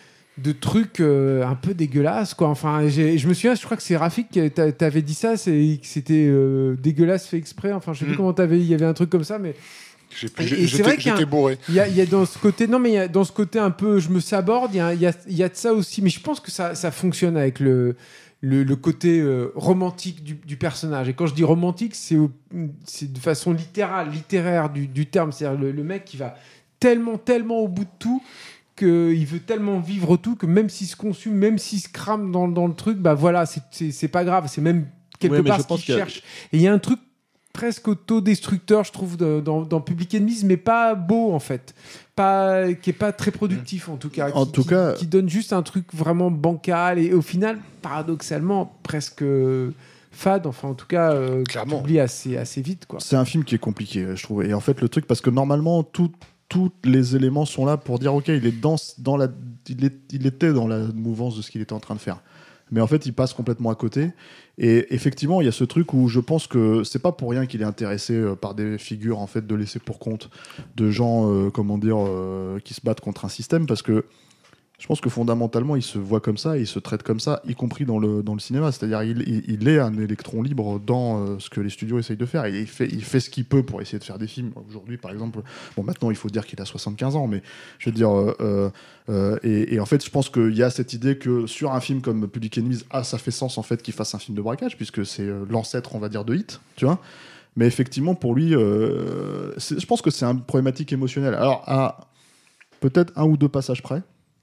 trucs un peu dégueulasses, quoi. Enfin, je me souviens, je crois que c'est Rafik qui t'avait dit ça, que c'était dégueulasse fait exprès. Enfin, je sais plus comment il y avait un truc comme ça, mais j'étais bourré. Il y a dans ce côté, non mais il y a dans ce côté un peu, je me saborde. Il y a de ça aussi, mais je pense que ça fonctionne avec le côté romantique du personnage. Et quand je dis romantique, c'est de façon littéraire du terme. C'est-à-dire le mec qui va tellement au bout de tout, qu'il veut tellement vivre tout, que même s'il se consume, même s'il se crame dans le truc, bah voilà, c'est pas grave. C'est même quelque part ce qu'il cherche. Et il y a un truc presque autodestructeur, je trouve, dans Public Enemies, mais pas beau en fait, qui est pas très productif en tout cas, qui donne juste un truc vraiment bancal et au final paradoxalement presque fade, enfin en tout cas clairement t'oublies assez vite, quoi. C'est un film qui est compliqué, je trouve, et en fait le truc, parce que normalement tous les éléments sont là pour dire ok, il était dans la mouvance de ce qu'il était en train de faire. Mais en fait, il passe complètement à côté. Et effectivement, il y a ce truc où je pense que c'est pas pour rien qu'il est intéressé par des figures en fait de laisser pour compte, de gens qui se battent contre un système, parce que je pense que fondamentalement, il se voit comme ça, et il se traite comme ça, y compris dans le cinéma. C'est-à-dire, il est un électron libre dans ce que les studios essayent de faire. Et il fait ce qu'il peut pour essayer de faire des films. Aujourd'hui, par exemple, maintenant, il faut dire qu'il a 75 ans, mais je veux dire... et en fait, je pense qu'il y a cette idée que sur un film comme Public Enemies, ça fait sens, en fait, qu'il fasse un film de braquage, puisque c'est l'ancêtre, on va dire, de Hit, tu vois. Mais effectivement, pour lui, je pense que c'est une problématique émotionnelle. Alors, à peut-être un ou deux passages près,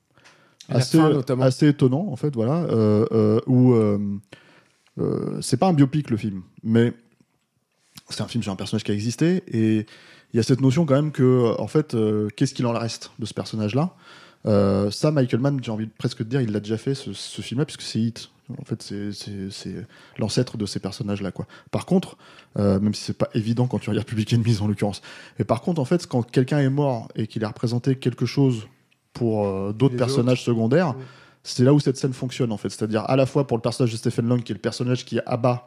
assez étonnant en fait, voilà, où c'est pas un biopic le film, mais c'est un film sur un personnage qui a existé, et il y a cette notion quand même que en fait qu'est-ce qu'il en reste de ce personnage là. Ça, Michael Mann, j'ai envie de presque de dire, il l'a déjà fait ce film là, puisque c'est Hit, en fait c'est l'ancêtre de ces personnages là, quoi. Par contre, même si c'est pas évident quand tu regardes Public Enemies en l'occurrence, et par contre en fait quand quelqu'un est mort et qu'il a représenté quelque chose pour d'autres personnages secondaires, c'est là où cette scène fonctionne en fait. C'est-à-dire à la fois pour le personnage de Stephen Lang, qui est le personnage qui abat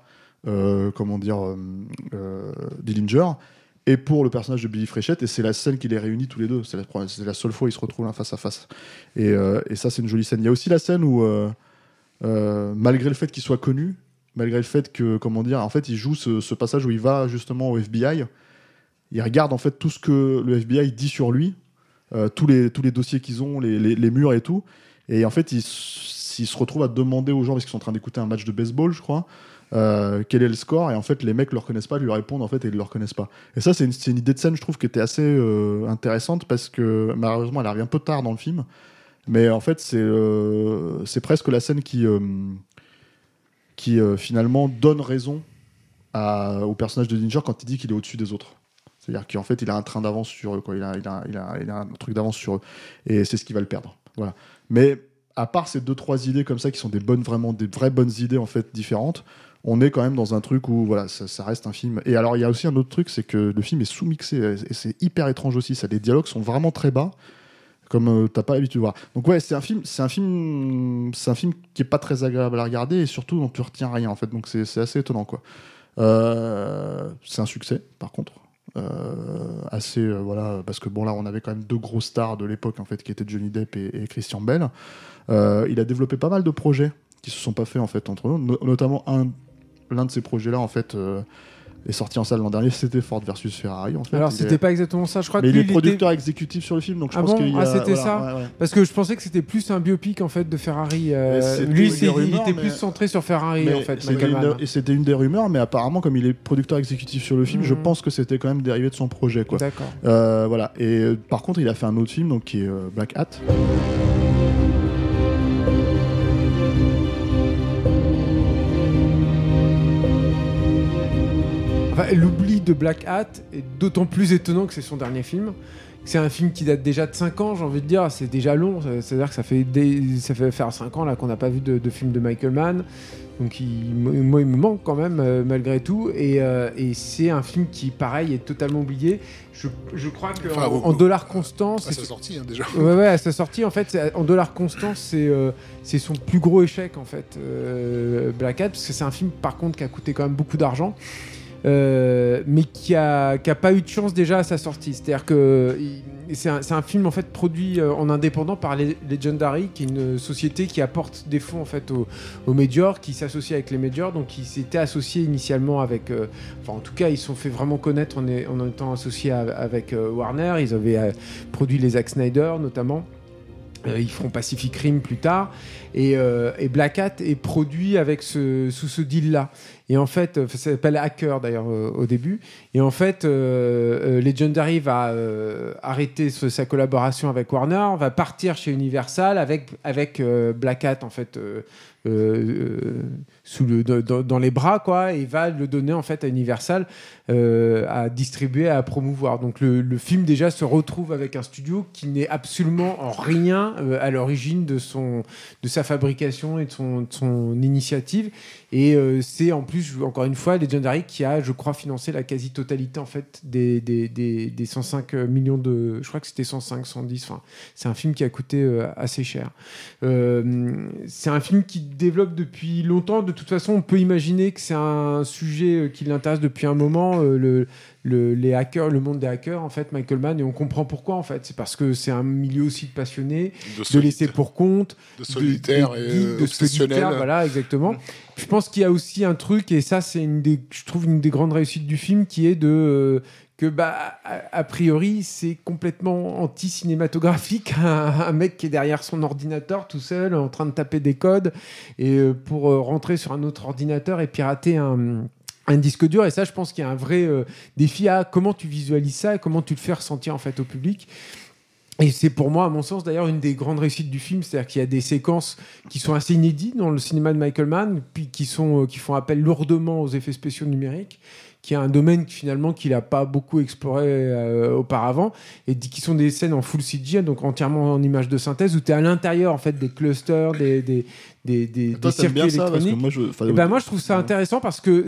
Dillinger, et pour le personnage de Billy Fréchette, et c'est la scène qui les réunit tous les deux. C'est la seule fois où ils se retrouvent l'un face à face. Et ça, c'est une jolie scène. Il y a aussi la scène où, malgré le fait qu'il soit connu, malgré le fait que, en fait, il joue ce passage où il va justement au FBI, il regarde en fait tout ce que le FBI dit sur lui, tous les dossiers qu'ils ont, les murs et tout, et en fait il se retrouve à demander aux gens, parce qu'ils sont en train d'écouter un match de baseball, je crois, quel est le score, et en fait les mecs le reconnaissent pas, lui répondent en fait, et ils le reconnaissent pas. Et ça, c'est une idée de scène, je trouve, qui était assez intéressante, parce que malheureusement elle arrive un peu tard dans le film, mais en fait c'est presque la scène qui finalement donne raison au personnage de Dillinger quand il dit qu'il est au-dessus des autres. C'est-à-dire qu'en fait, il a un train d'avance sur eux, quoi. Il a un truc d'avance sur eux. Et c'est ce qui va le perdre. Voilà. Mais à part ces 2-3 idées comme ça qui sont vraiment des vraies bonnes idées en fait différentes, on est quand même dans un truc où voilà, ça reste un film. Et alors il y a aussi un autre truc, c'est que le film est sous-mixé et c'est hyper étrange aussi. Ça, les dialogues sont vraiment très bas, comme t'as pas l'habitude de voir. Donc ouais, c'est un film qui est pas très agréable à regarder et surtout dont tu retiens rien en fait. Donc c'est assez étonnant quoi. C'est un succès par contre. Voilà, parce que bon là on avait quand même 2 gros stars de l'époque en fait qui étaient Johnny Depp et Christian Bale. Il a développé pas mal de projets qui se sont pas faits en fait entre eux, notamment l'un de ces projets là en fait est sorti en salle l'an dernier, c'était Ford versus Ferrari en fait. Alors c'était pas exactement ça, je crois. Mais que il est producteur exécutif sur le film, donc je pense qu'il y a... c'était voilà, ça. ouais. Parce que je pensais que c'était plus un biopic en fait de Ferrari. Lui, il était plus centré sur Ferrari en fait. Et c'était une des rumeurs, mais apparemment comme il est producteur exécutif sur le film, je pense que c'était quand même dérivé de son projet quoi. D'accord. Voilà. Et par contre, il a fait un autre film donc qui est Black Hat. Enfin, l'oubli de Black Hat est d'autant plus étonnant que c'est son dernier film. C'est un film qui date déjà de 5 ans, j'ai envie de dire. C'est déjà long. C'est-à-dire que ça fait faire 5 ans là, qu'on n'a pas vu de film de Michael Mann. Donc moi, il me manque quand même, malgré tout. Et c'est un film qui, pareil, est totalement oublié. Je crois qu'en dollars constants... À sa sortie, déjà. Ouais, à sa sortie, en fait, en dollars constants, c'est son plus gros échec, en fait, Black Hat. Parce que c'est un film, par contre, qui a coûté quand même beaucoup d'argent. Mais qui a pas eu de chance déjà à sa sortie. C'est-à-dire que c'est un film en fait produit en indépendant par Legendary, qui est une société qui apporte des fonds en fait aux majors, qui s'associe avec les majors. Donc ils s'étaient associés initialement avec, en tout cas ils se sont fait vraiment connaître en étant associés avec Warner. Ils avaient produit les Zack Snyder notamment. Ils feront Pacific Rim plus tard et Black Hat est produit avec sous ce deal-là. Et en fait, ça s'appelle Hacker d'ailleurs au début. Et en fait, Legendary va arrêter sa collaboration avec Warner, va partir chez Universal avec Black Hat en fait dans les bras quoi, et va le donner en fait à Universal à distribuer, à promouvoir. Donc le film déjà se retrouve avec un studio qui n'est absolument en rien à l'origine de sa fabrication et de son initiative. Et c'est en plus encore une fois Legendary qui a, je crois, financé la quasi-totalité en fait des 105 millions de, je crois que c'était 105, 110. Enfin, c'est un film qui a coûté assez cher. C'est un film qui développe depuis longtemps. De toute façon, on peut imaginer que c'est un sujet qui l'intéresse depuis un moment. Les hackers, le monde des hackers, en fait, Michael Mann, et on comprend pourquoi, en fait. C'est parce que c'est un milieu aussi de passionnés, de laissés pour compte, de solitaires et obsessionnels. Voilà, exactement. Je pense qu'il y a aussi un truc, et ça, c'est je trouve une des grandes réussites du film, qui est que a priori c'est complètement anti-cinématographique, un mec qui est derrière son ordinateur tout seul en train de taper des codes et pour rentrer sur un autre ordinateur et pirater un disque dur. Et ça, je pense qu'il y a un vrai défi à comment tu visualises ça et comment tu le fais ressentir en fait au public. Et c'est pour moi, à mon sens, d'ailleurs, une des grandes réussites du film, c'est-à-dire qu'il y a des séquences qui sont assez inédites dans le cinéma de Michael Mann, puis qui font appel lourdement aux effets spéciaux numériques, qui est un domaine finalement qu'il n'a pas beaucoup exploré auparavant, et qui sont des scènes en full CGI, donc entièrement en images de synthèse, où tu es à l'intérieur en fait des clusters, des circuits électroniques. Moi, je trouve ça intéressant parce que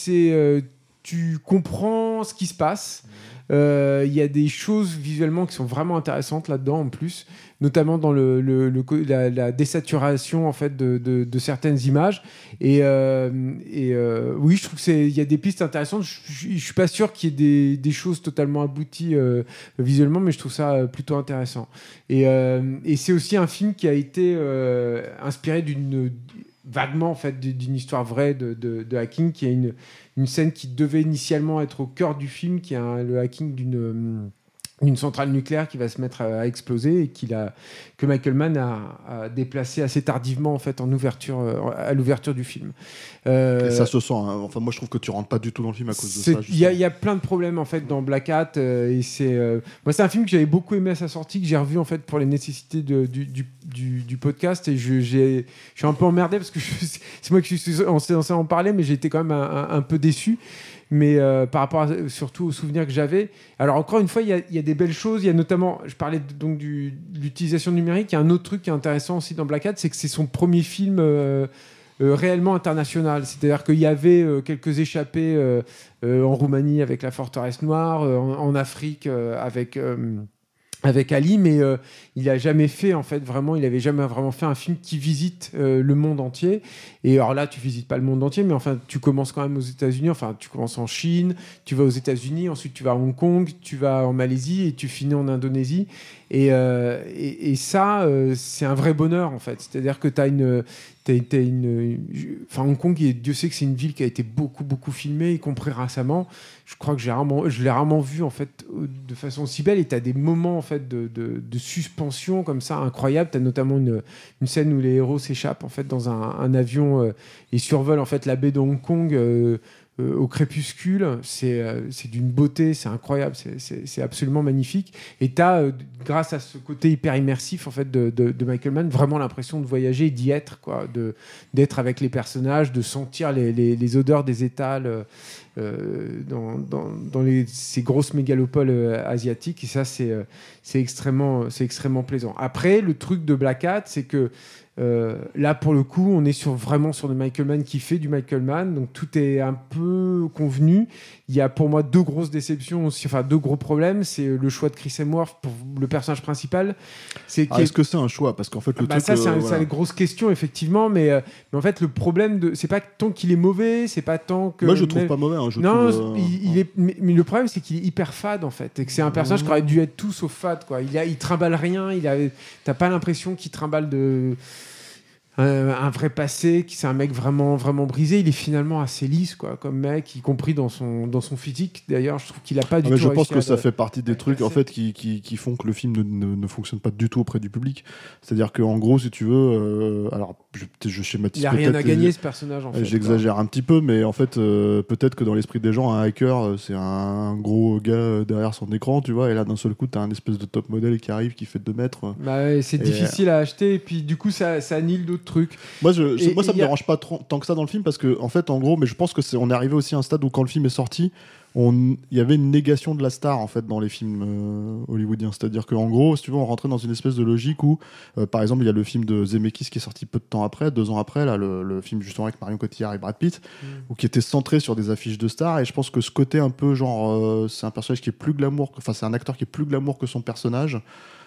tu comprends ce qui se passe. Il y a des choses visuellement qui sont vraiment intéressantes là-dedans en plus, notamment dans la désaturation en fait de certaines images et oui, je trouve qu'il y a des pistes intéressantes. Je suis pas sûr qu'il y ait des choses totalement abouties visuellement, mais je trouve ça plutôt intéressant et c'est aussi un film qui a été inspiré vaguement en fait d'une histoire vraie de hacking, qui est une scène qui devait initialement être au cœur du film, qui est le hacking d'une centrale nucléaire qui va se mettre à exploser et que Michael Mann a déplacé assez tardivement en fait à l'ouverture du film. Et ça se sent. Hein. Enfin, moi, je trouve que tu rentres pas du tout dans le film à cause de ça. Il y a plein de problèmes en fait dans Black Hat. Et moi, c'est un film que j'avais beaucoup aimé à sa sortie, que j'ai revu en fait pour les nécessités du podcast. Et je suis un peu emmerdé parce que c'est moi qui suis censé en parler, mais j'ai été quand même un peu déçu. mais par rapport surtout aux souvenirs que j'avais. Alors encore une fois, il y a des belles choses. Il y a notamment, je parlais donc de l'utilisation numérique. Il y a un autre truc qui est intéressant aussi dans Black Hat, c'est que c'est son premier film réellement international. C'est-à-dire qu'il y avait quelques échappées en Roumanie avec La Forteresse Noire, en Afrique avec Ali, mais il a jamais fait, en fait, vraiment, il avait jamais vraiment fait un film qui visite le monde entier. Et alors là, tu visites pas le monde entier, mais enfin, tu commences quand même aux États-Unis. Enfin, tu commences en Chine, tu vas aux États-Unis, ensuite tu vas à Hong Kong, tu vas en Malaisie et tu finis en Indonésie. Et ça, c'est un vrai bonheur, en fait. C'est-à-dire que enfin, Hong Kong, Dieu sait que c'est une ville qui a été beaucoup filmée, y compris récemment. Je crois que je l'ai rarement vu, en fait, de façon aussi belle. Et tu as des moments, en fait, de suspension comme ça incroyables. Tu as notamment une scène où les héros s'échappent, en fait, dans un avion et survolent, en fait, la baie de Hong Kong au crépuscule. C'est d'une beauté, c'est incroyable, c'est absolument magnifique. Et tu as, grâce à ce côté hyper immersif, en fait, de Michael Mann, vraiment l'impression de voyager et d'y être, quoi, d'être avec les personnages, de sentir les odeurs des étals dans ces grosses mégalopoles asiatiques. Et ça, c'est extrêmement plaisant. Après, le truc de Black Hat, c'est que là, pour le coup, on est vraiment sur de Michael Mann qui fait du Michael Mann, donc tout est un peu convenu. Il y a pour moi deux grosses déceptions aussi, enfin deux gros problèmes. C'est le choix de Chris Hemsworth pour le personnage principal. Est-ce que c'est un choix? Parce qu'en fait, le truc, ça, c'est une grosse question, effectivement, mais en fait, le problème, c'est pas tant qu'il est mauvais, c'est pas tant que. Moi, je trouve pas mauvais. Mais le problème, c'est qu'il est hyper fade, en fait, et que c'est un personnage qui aurait dû être tout sauf fade, quoi. Il trimballe rien, t'as pas l'impression qu'il trimballe un vrai passé, qui c'est un mec vraiment brisé. Il est finalement assez lisse, quoi, comme mec, y compris dans son physique. D'ailleurs, je trouve qu'il a pas du tout. Je pense que ça fait partie des trucs, en fait, qui font que le film ne fonctionne pas du tout auprès du public. C'est-à-dire qu'en gros, si tu veux, alors je schématise. Il a rien à gagner, ce personnage, en fait. J'exagère un petit peu, mais en fait, peut-être que dans l'esprit des gens, un hacker, c'est un gros gars derrière son écran, tu vois, et là, d'un seul coup, t'as un espèce de top modèle qui arrive, qui fait 2 mètres. Bah, c'est difficile à acheter, et puis du coup, ça annule d'autres trucs. Moi, ça me dérange pas tant que ça dans le film, parce que, en fait, en gros, mais je pense que on est arrivé aussi à un stade où, quand le film est sorti, il y avait une négation de la star, en fait, dans les films hollywoodiens. C'est-à-dire qu'en gros, si tu veux, on rentrait dans une espèce de logique où, par exemple, il y a le film de Zemeckis qui est sorti peu de temps après, 2 ans après, là, le film justement avec Marion Cotillard et Brad Pitt, ou qui était centré sur des affiches de stars. Et je pense que ce côté un peu genre, c'est un personnage qui est plus glamour, enfin, c'est un acteur qui est plus glamour que son personnage.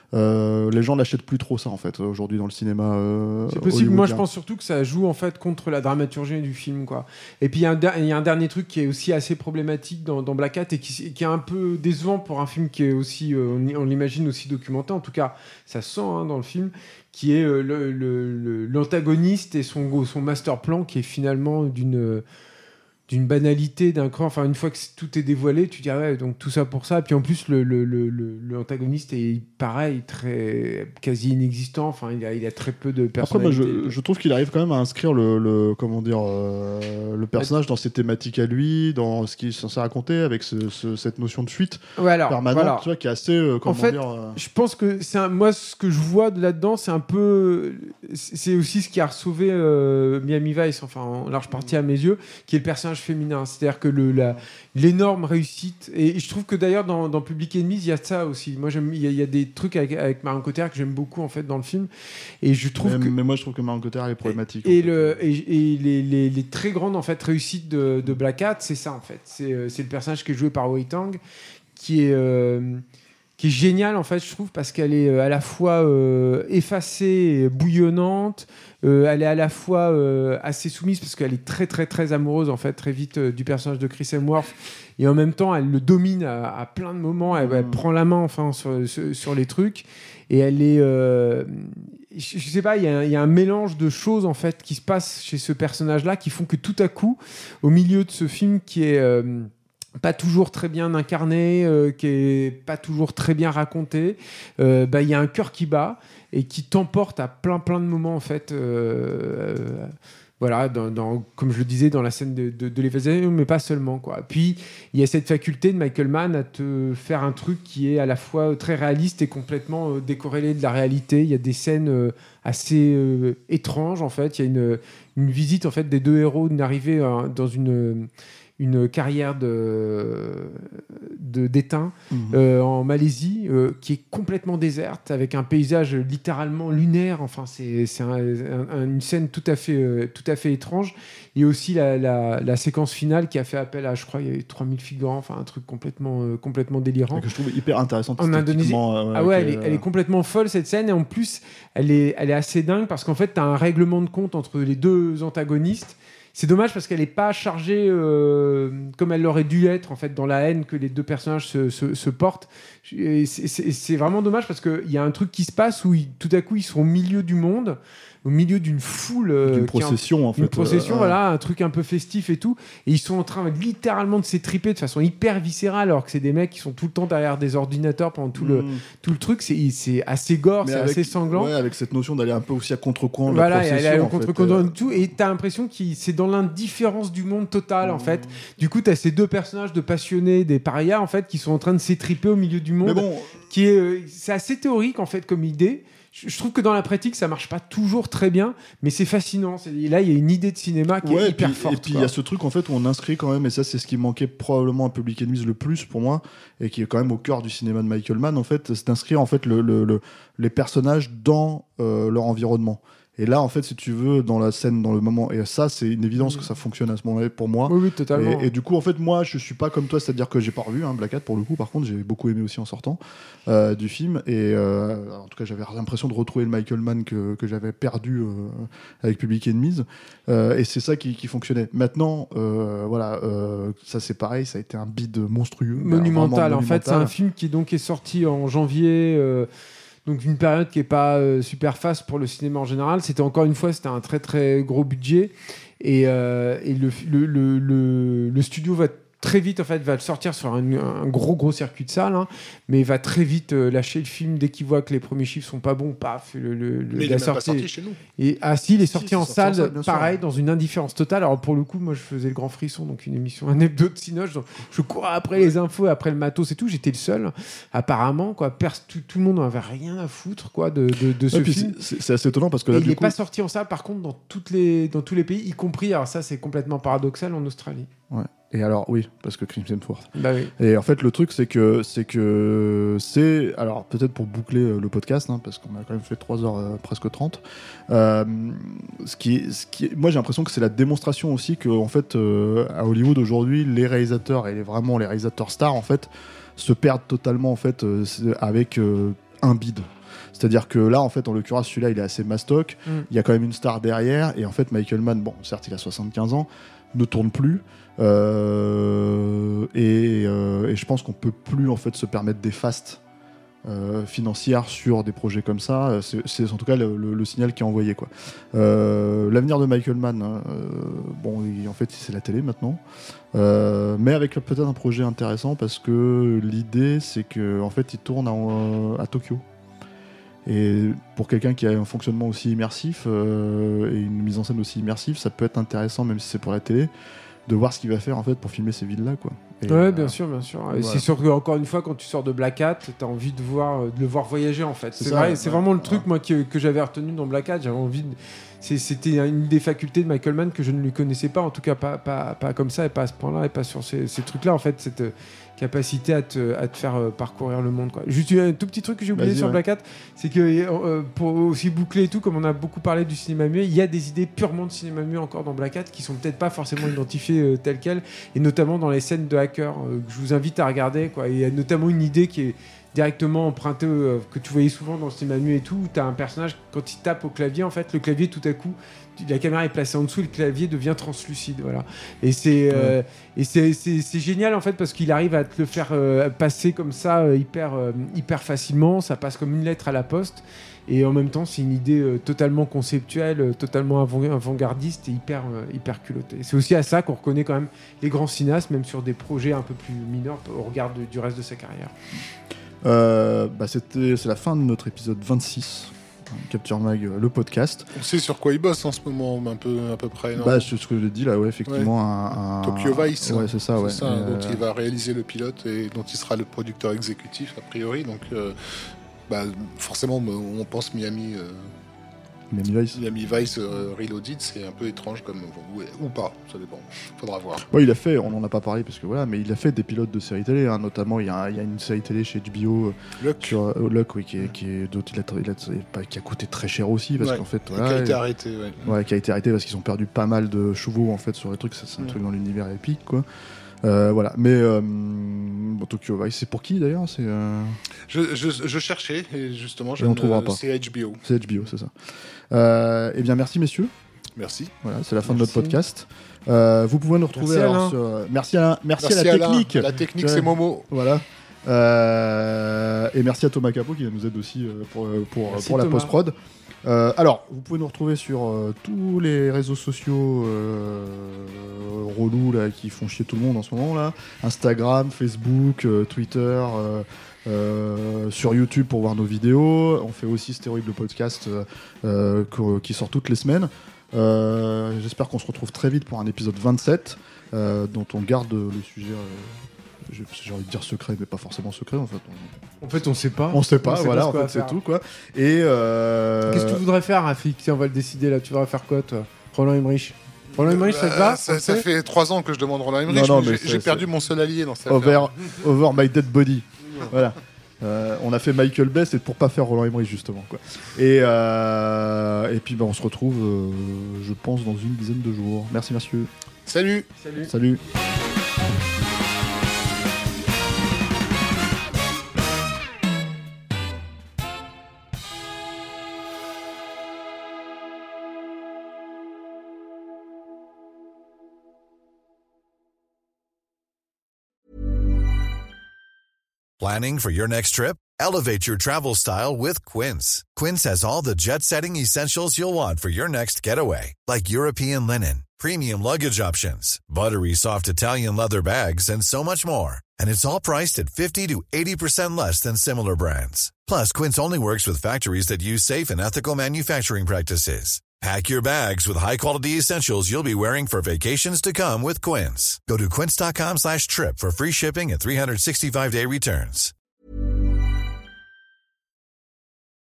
Les gens n'achètent plus trop ça, en fait, aujourd'hui, dans le cinéma. C'est possible. Moi, je pense surtout que ça joue, en fait, contre la dramaturgie du film, quoi. Et puis il y a un dernier truc qui est aussi assez problématique dans Black Hat, et qui est un peu décevant pour un film qui est aussi, on l'imagine, aussi documenté. En tout cas, ça se sent, hein, dans le film, qui est l'antagoniste et son master plan, qui est finalement d'une banalité, d'un cran. Enfin, une fois que tout est dévoilé, tu dis, ah ouais, donc tout ça pour ça. Et puis en plus, l'antagoniste est pareil, quasi inexistant. Enfin, il a très peu de personnalité. Après, moi, je trouve qu'il arrive quand même à inscrire le personnage dans ses thématiques à lui, dans ce qu'il est censé raconter, avec cette notion de fuite permanente, tu vois, qui est assez. Je pense que moi, ce que je vois là-dedans, c'est un peu. C'est aussi ce qui a sauvé Miami Vice, enfin, en large partie à mes yeux, qui est le personnage féminin. C'est-à-dire que l'énorme réussite, et je trouve que d'ailleurs dans Public Enemies, il y a ça aussi. Moi, il y a des trucs avec Marion Cotillard que j'aime beaucoup, en fait, dans le film, et je trouve mais moi je trouve que Marion Cotillard est problématique, et les très grandes, en fait, réussites de Black Hat, c'est ça, en fait, c'est le personnage qui est joué par Wei Tang, qui est géniale, en fait, je trouve, parce qu'elle est à la fois effacée, bouillonnante, elle est à la fois assez soumise, parce qu'elle est très très très amoureuse, en fait, très vite, du personnage de Chris Hemsworth, et en même temps elle le domine à plein de moments. Elle prend la main, enfin, sur les trucs, et elle est je sais pas, il y a un mélange de choses, en fait, qui se passe chez ce personnage là, qui font que tout à coup, au milieu de ce film qui est pas toujours très bien incarné, qui est pas toujours très bien raconté, il y a un cœur qui bat et qui t'emporte à plein de moments, en fait, voilà, comme je le disais, dans la scène de l'évasion, mais pas seulement, quoi. Puis il y a cette faculté de Michael Mann à te faire un truc qui est à la fois très réaliste et complètement décorrélé de la réalité. Il y a des scènes assez étranges, en fait. Il y a une visite, en fait, des deux héros, une arrivée dans une une carrière d'étain en Malaisie qui est complètement déserte avec un paysage littéralement lunaire. Enfin, c'est une scène tout à fait étrange. Et aussi la séquence finale qui a fait appel à, je crois, il y avait 3000 figurants, enfin un truc complètement délirant. Que je trouve hyper intéressante en Indonésie. Elle est complètement folle cette scène, et en plus elle est assez dingue parce qu'en fait tu as un règlement de compte entre les deux antagonistes. C'est dommage parce qu'elle n'est pas chargée comme elle aurait dû être en fait dans la haine que les deux personnages se portent. Et c'est vraiment dommage parce qu'il y a un truc qui se passe où tout à coup ils sont au milieu du monde, au milieu d'une foule, d'une procession en fait, une procession, voilà, un truc un peu festif et tout, et ils sont en train littéralement de s'étriper de façon hyper viscérale alors que c'est des mecs qui sont tout le temps derrière des ordinateurs pendant tout le truc. C'est assez gore, c'est assez sanglant. Ouais, avec cette notion d'aller un peu aussi à contre-courant de voilà, la procession. Elle est à contre-courant de tout, et t'as l'impression que c'est dans l'indifférence du monde total en fait. Du coup, t'as ces deux personnages de passionnés, des parias en fait, qui sont en train de s'étriper au milieu du monde. Mais bon, c'est assez théorique en fait comme idée. Je trouve que dans la pratique, ça marche pas toujours très bien, mais c'est fascinant. Là, il y a une idée de cinéma qui est hyper forte. Et puis il y a ce truc en fait où on inscrit quand même, et ça c'est ce qui manquait probablement à Public Enemies le plus pour moi, et qui est quand même au cœur du cinéma de Michael Mann en fait, c'est d'inscrire en fait les personnages dans leur environnement. Et là, en fait, si tu veux, dans la scène, dans le moment, et ça, c'est une évidence que ça fonctionne à ce moment-là pour moi. Oui, totalement. Et du coup, en fait, moi, je suis pas comme toi, c'est-à-dire que j'ai pas revu Black Hat pour le coup. Par contre, j'ai beaucoup aimé aussi en sortant du film. Et en tout cas, j'avais l'impression de retrouver le Michael Mann que j'avais perdu avec Public Enemies. Et c'est ça qui fonctionnait. Maintenant, voilà, ça c'est pareil, ça a été un bide monstrueux, monumental. En fait, c'est un film qui donc est sorti en janvier. Donc une période qui est pas super faste pour le cinéma en général. C'était encore une fois, c'était un très très gros budget, et le studio va très vite en fait va le sortir sur un gros circuit de salle, mais va très vite lâcher le film dès qu'il voit que les premiers chiffres sont pas bons. Paf, mais il est même pas sorti chez nous. Et il est sorti en salle, pareil, dans une indifférence totale. Alors pour le coup, moi je faisais le Grand Frisson, donc une émission, un hebdo de Cinoche, donc je courais après les infos, après le matos et tout. J'étais le seul, apparemment, quoi. Tout le monde n'en avait rien à foutre, quoi, de ce film. C'est assez étonnant parce que là, il n'est pas sorti en salle, par contre, dans tous les pays, y compris. Alors ça, c'est complètement paradoxal, en Australie. Ouais. Et alors, oui, parce que Crimson Force. Bah oui. Et en fait, le truc, c'est alors, peut-être pour boucler le podcast, parce qu'on a quand même fait 3h presque 30, moi, j'ai l'impression que c'est la démonstration aussi que, en fait, à Hollywood, aujourd'hui, les réalisateurs, et vraiment les réalisateurs stars, en fait, se perdent totalement, en fait, avec un bide. C'est-à-dire que là, en fait, en l'occurrence, celui-là, il est assez mastoc. Il y a quand même une star derrière. Et en fait, Michael Mann, bon, certes, il a 75 ans, ne tourne plus. Et je pense qu'on peut plus en fait se permettre des fastes financières sur des projets comme ça. C'est en tout cas le signal qui est envoyé, quoi. L'avenir de Michael Mann, en fait c'est la télé maintenant, mais avec peut-être un projet intéressant parce que l'idée c'est que en fait il tourne à Tokyo. Et pour quelqu'un qui a un fonctionnement aussi immersif et une mise en scène aussi immersive, ça peut être intéressant, même si c'est pour la télé, de voir ce qu'il va faire en fait pour filmer ces villes-là, quoi. Ouais, bien sûr. Et c'est sûr que encore une fois, quand tu sors de Black Hat, t'as envie de le voir voyager en fait. C'est vrai, c'est vraiment le truc moi que j'avais retenu dans Black Hat. J'avais envie c'était une des facultés de Michael Mann que je ne lui connaissais pas, en tout cas pas comme ça et pas à ce point-là et pas sur ces trucs-là en fait. Cette capacité à te faire parcourir le monde, quoi. Juste un tout petit truc que j'ai oublié sur Black Hat, c'est que pour aussi boucler et tout, comme on a beaucoup parlé du cinéma muet, il y a des idées purement de cinéma muet encore dans Black Hat qui sont peut-être pas forcément identifiées telles quelles, et notamment dans les scènes de hackers que je vous invite à regarder, quoi. Il y a notamment une idée qui est directement empruntée que tu voyais souvent dans le cinéma muet et tout, où tu as un personnage, quand il tape au clavier, en fait le clavier tout à coup la caméra est placée en dessous et le clavier devient translucide, voilà. Et c'est génial en fait parce qu'il arrive à te le faire passer comme ça hyper facilement. Ça passe comme une lettre à la poste, et en même temps c'est une idée totalement conceptuelle, totalement avant-gardiste et hyper culottée. C'est aussi à ça qu'on reconnaît quand même les grands cinéastes, même sur des projets un peu plus mineurs au regard du reste de sa carrière. C'est la fin de notre épisode 26. Capture Mag, le podcast. On sait sur quoi il bosse en ce moment, à peu près, non? C'est ce que je dis là, ouais, effectivement. Tokyo Vice. Ouais, c'est ça, ouais. C'est ça, dont il va réaliser le pilote et dont il sera le producteur exécutif, a priori. Donc, forcément, on pense Miami Miami Vice. Miami Vice Reloaded, c'est un peu étrange comme ou pas, ça dépend. Faudra voir. Ouais, il a fait, on en a pas parlé parce que voilà, mais il a fait des pilotes de séries télé, hein, notamment il y a une série télé chez HBO Luck. sur Luck, oui, qui a coûté très cher aussi parce qu'en fait, qui a été arrêté. Ouais, qui a été arrêté parce qu'ils ont perdu pas mal de chevaux en fait sur les trucs. Ça, c'est un truc dans l'univers épique, quoi. Voilà, mais Tokyo Vice, c'est pour qui d'ailleurs? C'est je cherchais et justement, on trouvera pas. C'est HBO. C'est HBO, c'est ça. Eh bien, merci messieurs. Merci. Voilà, c'est la fin de notre podcast. Vous pouvez nous retrouver merci à la technique. La technique, c'est Momo. Voilà. Et merci à Thomas Capot qui nous aide aussi pour la post-prod. Alors, vous pouvez nous retrouver sur tous les réseaux sociaux relous là, qui font chier tout le monde en ce moment là. Instagram, Facebook, Twitter, sur YouTube pour voir nos vidéos. On fait aussi Stéroïde le podcast qui sort toutes les semaines. J'espère qu'on se retrouve très vite pour un épisode 27 dont on garde le sujet... j'ai envie de dire secret, mais pas forcément secret en fait. En fait, on sait pas. On sait pas, voilà, en fait, c'est tout quoi. Et qu'est-ce que tu voudrais faire, Rafik? Tiens, on va le décider là. Tu voudrais faire quoi, toi? Roland Emmerich. Roland Emmerich, ça te va? Ça fait 3 ans que je demande Roland Emmerich. Non, j'ai perdu mon seul allié dans cette affaire. Over my dead body. Voilà. On a fait Michael Bay, c'est pour pas faire Roland Emmerich justement quoi. Et puis on se retrouve, je pense, dans une dizaine de jours. Merci messieurs. Salut. Planning for your next trip? Elevate your travel style with Quince. Quince has all the jet-setting essentials you'll want for your next getaway, like European linen, premium luggage options, buttery soft Italian leather bags, and so much more. And it's all priced at 50 to 80% less than similar brands. Plus, Quince only works with factories that use safe and ethical manufacturing practices. Pack your bags with high-quality essentials you'll be wearing for vacations to come with Quince. Go to quince.com/trip for free shipping and 365-day returns.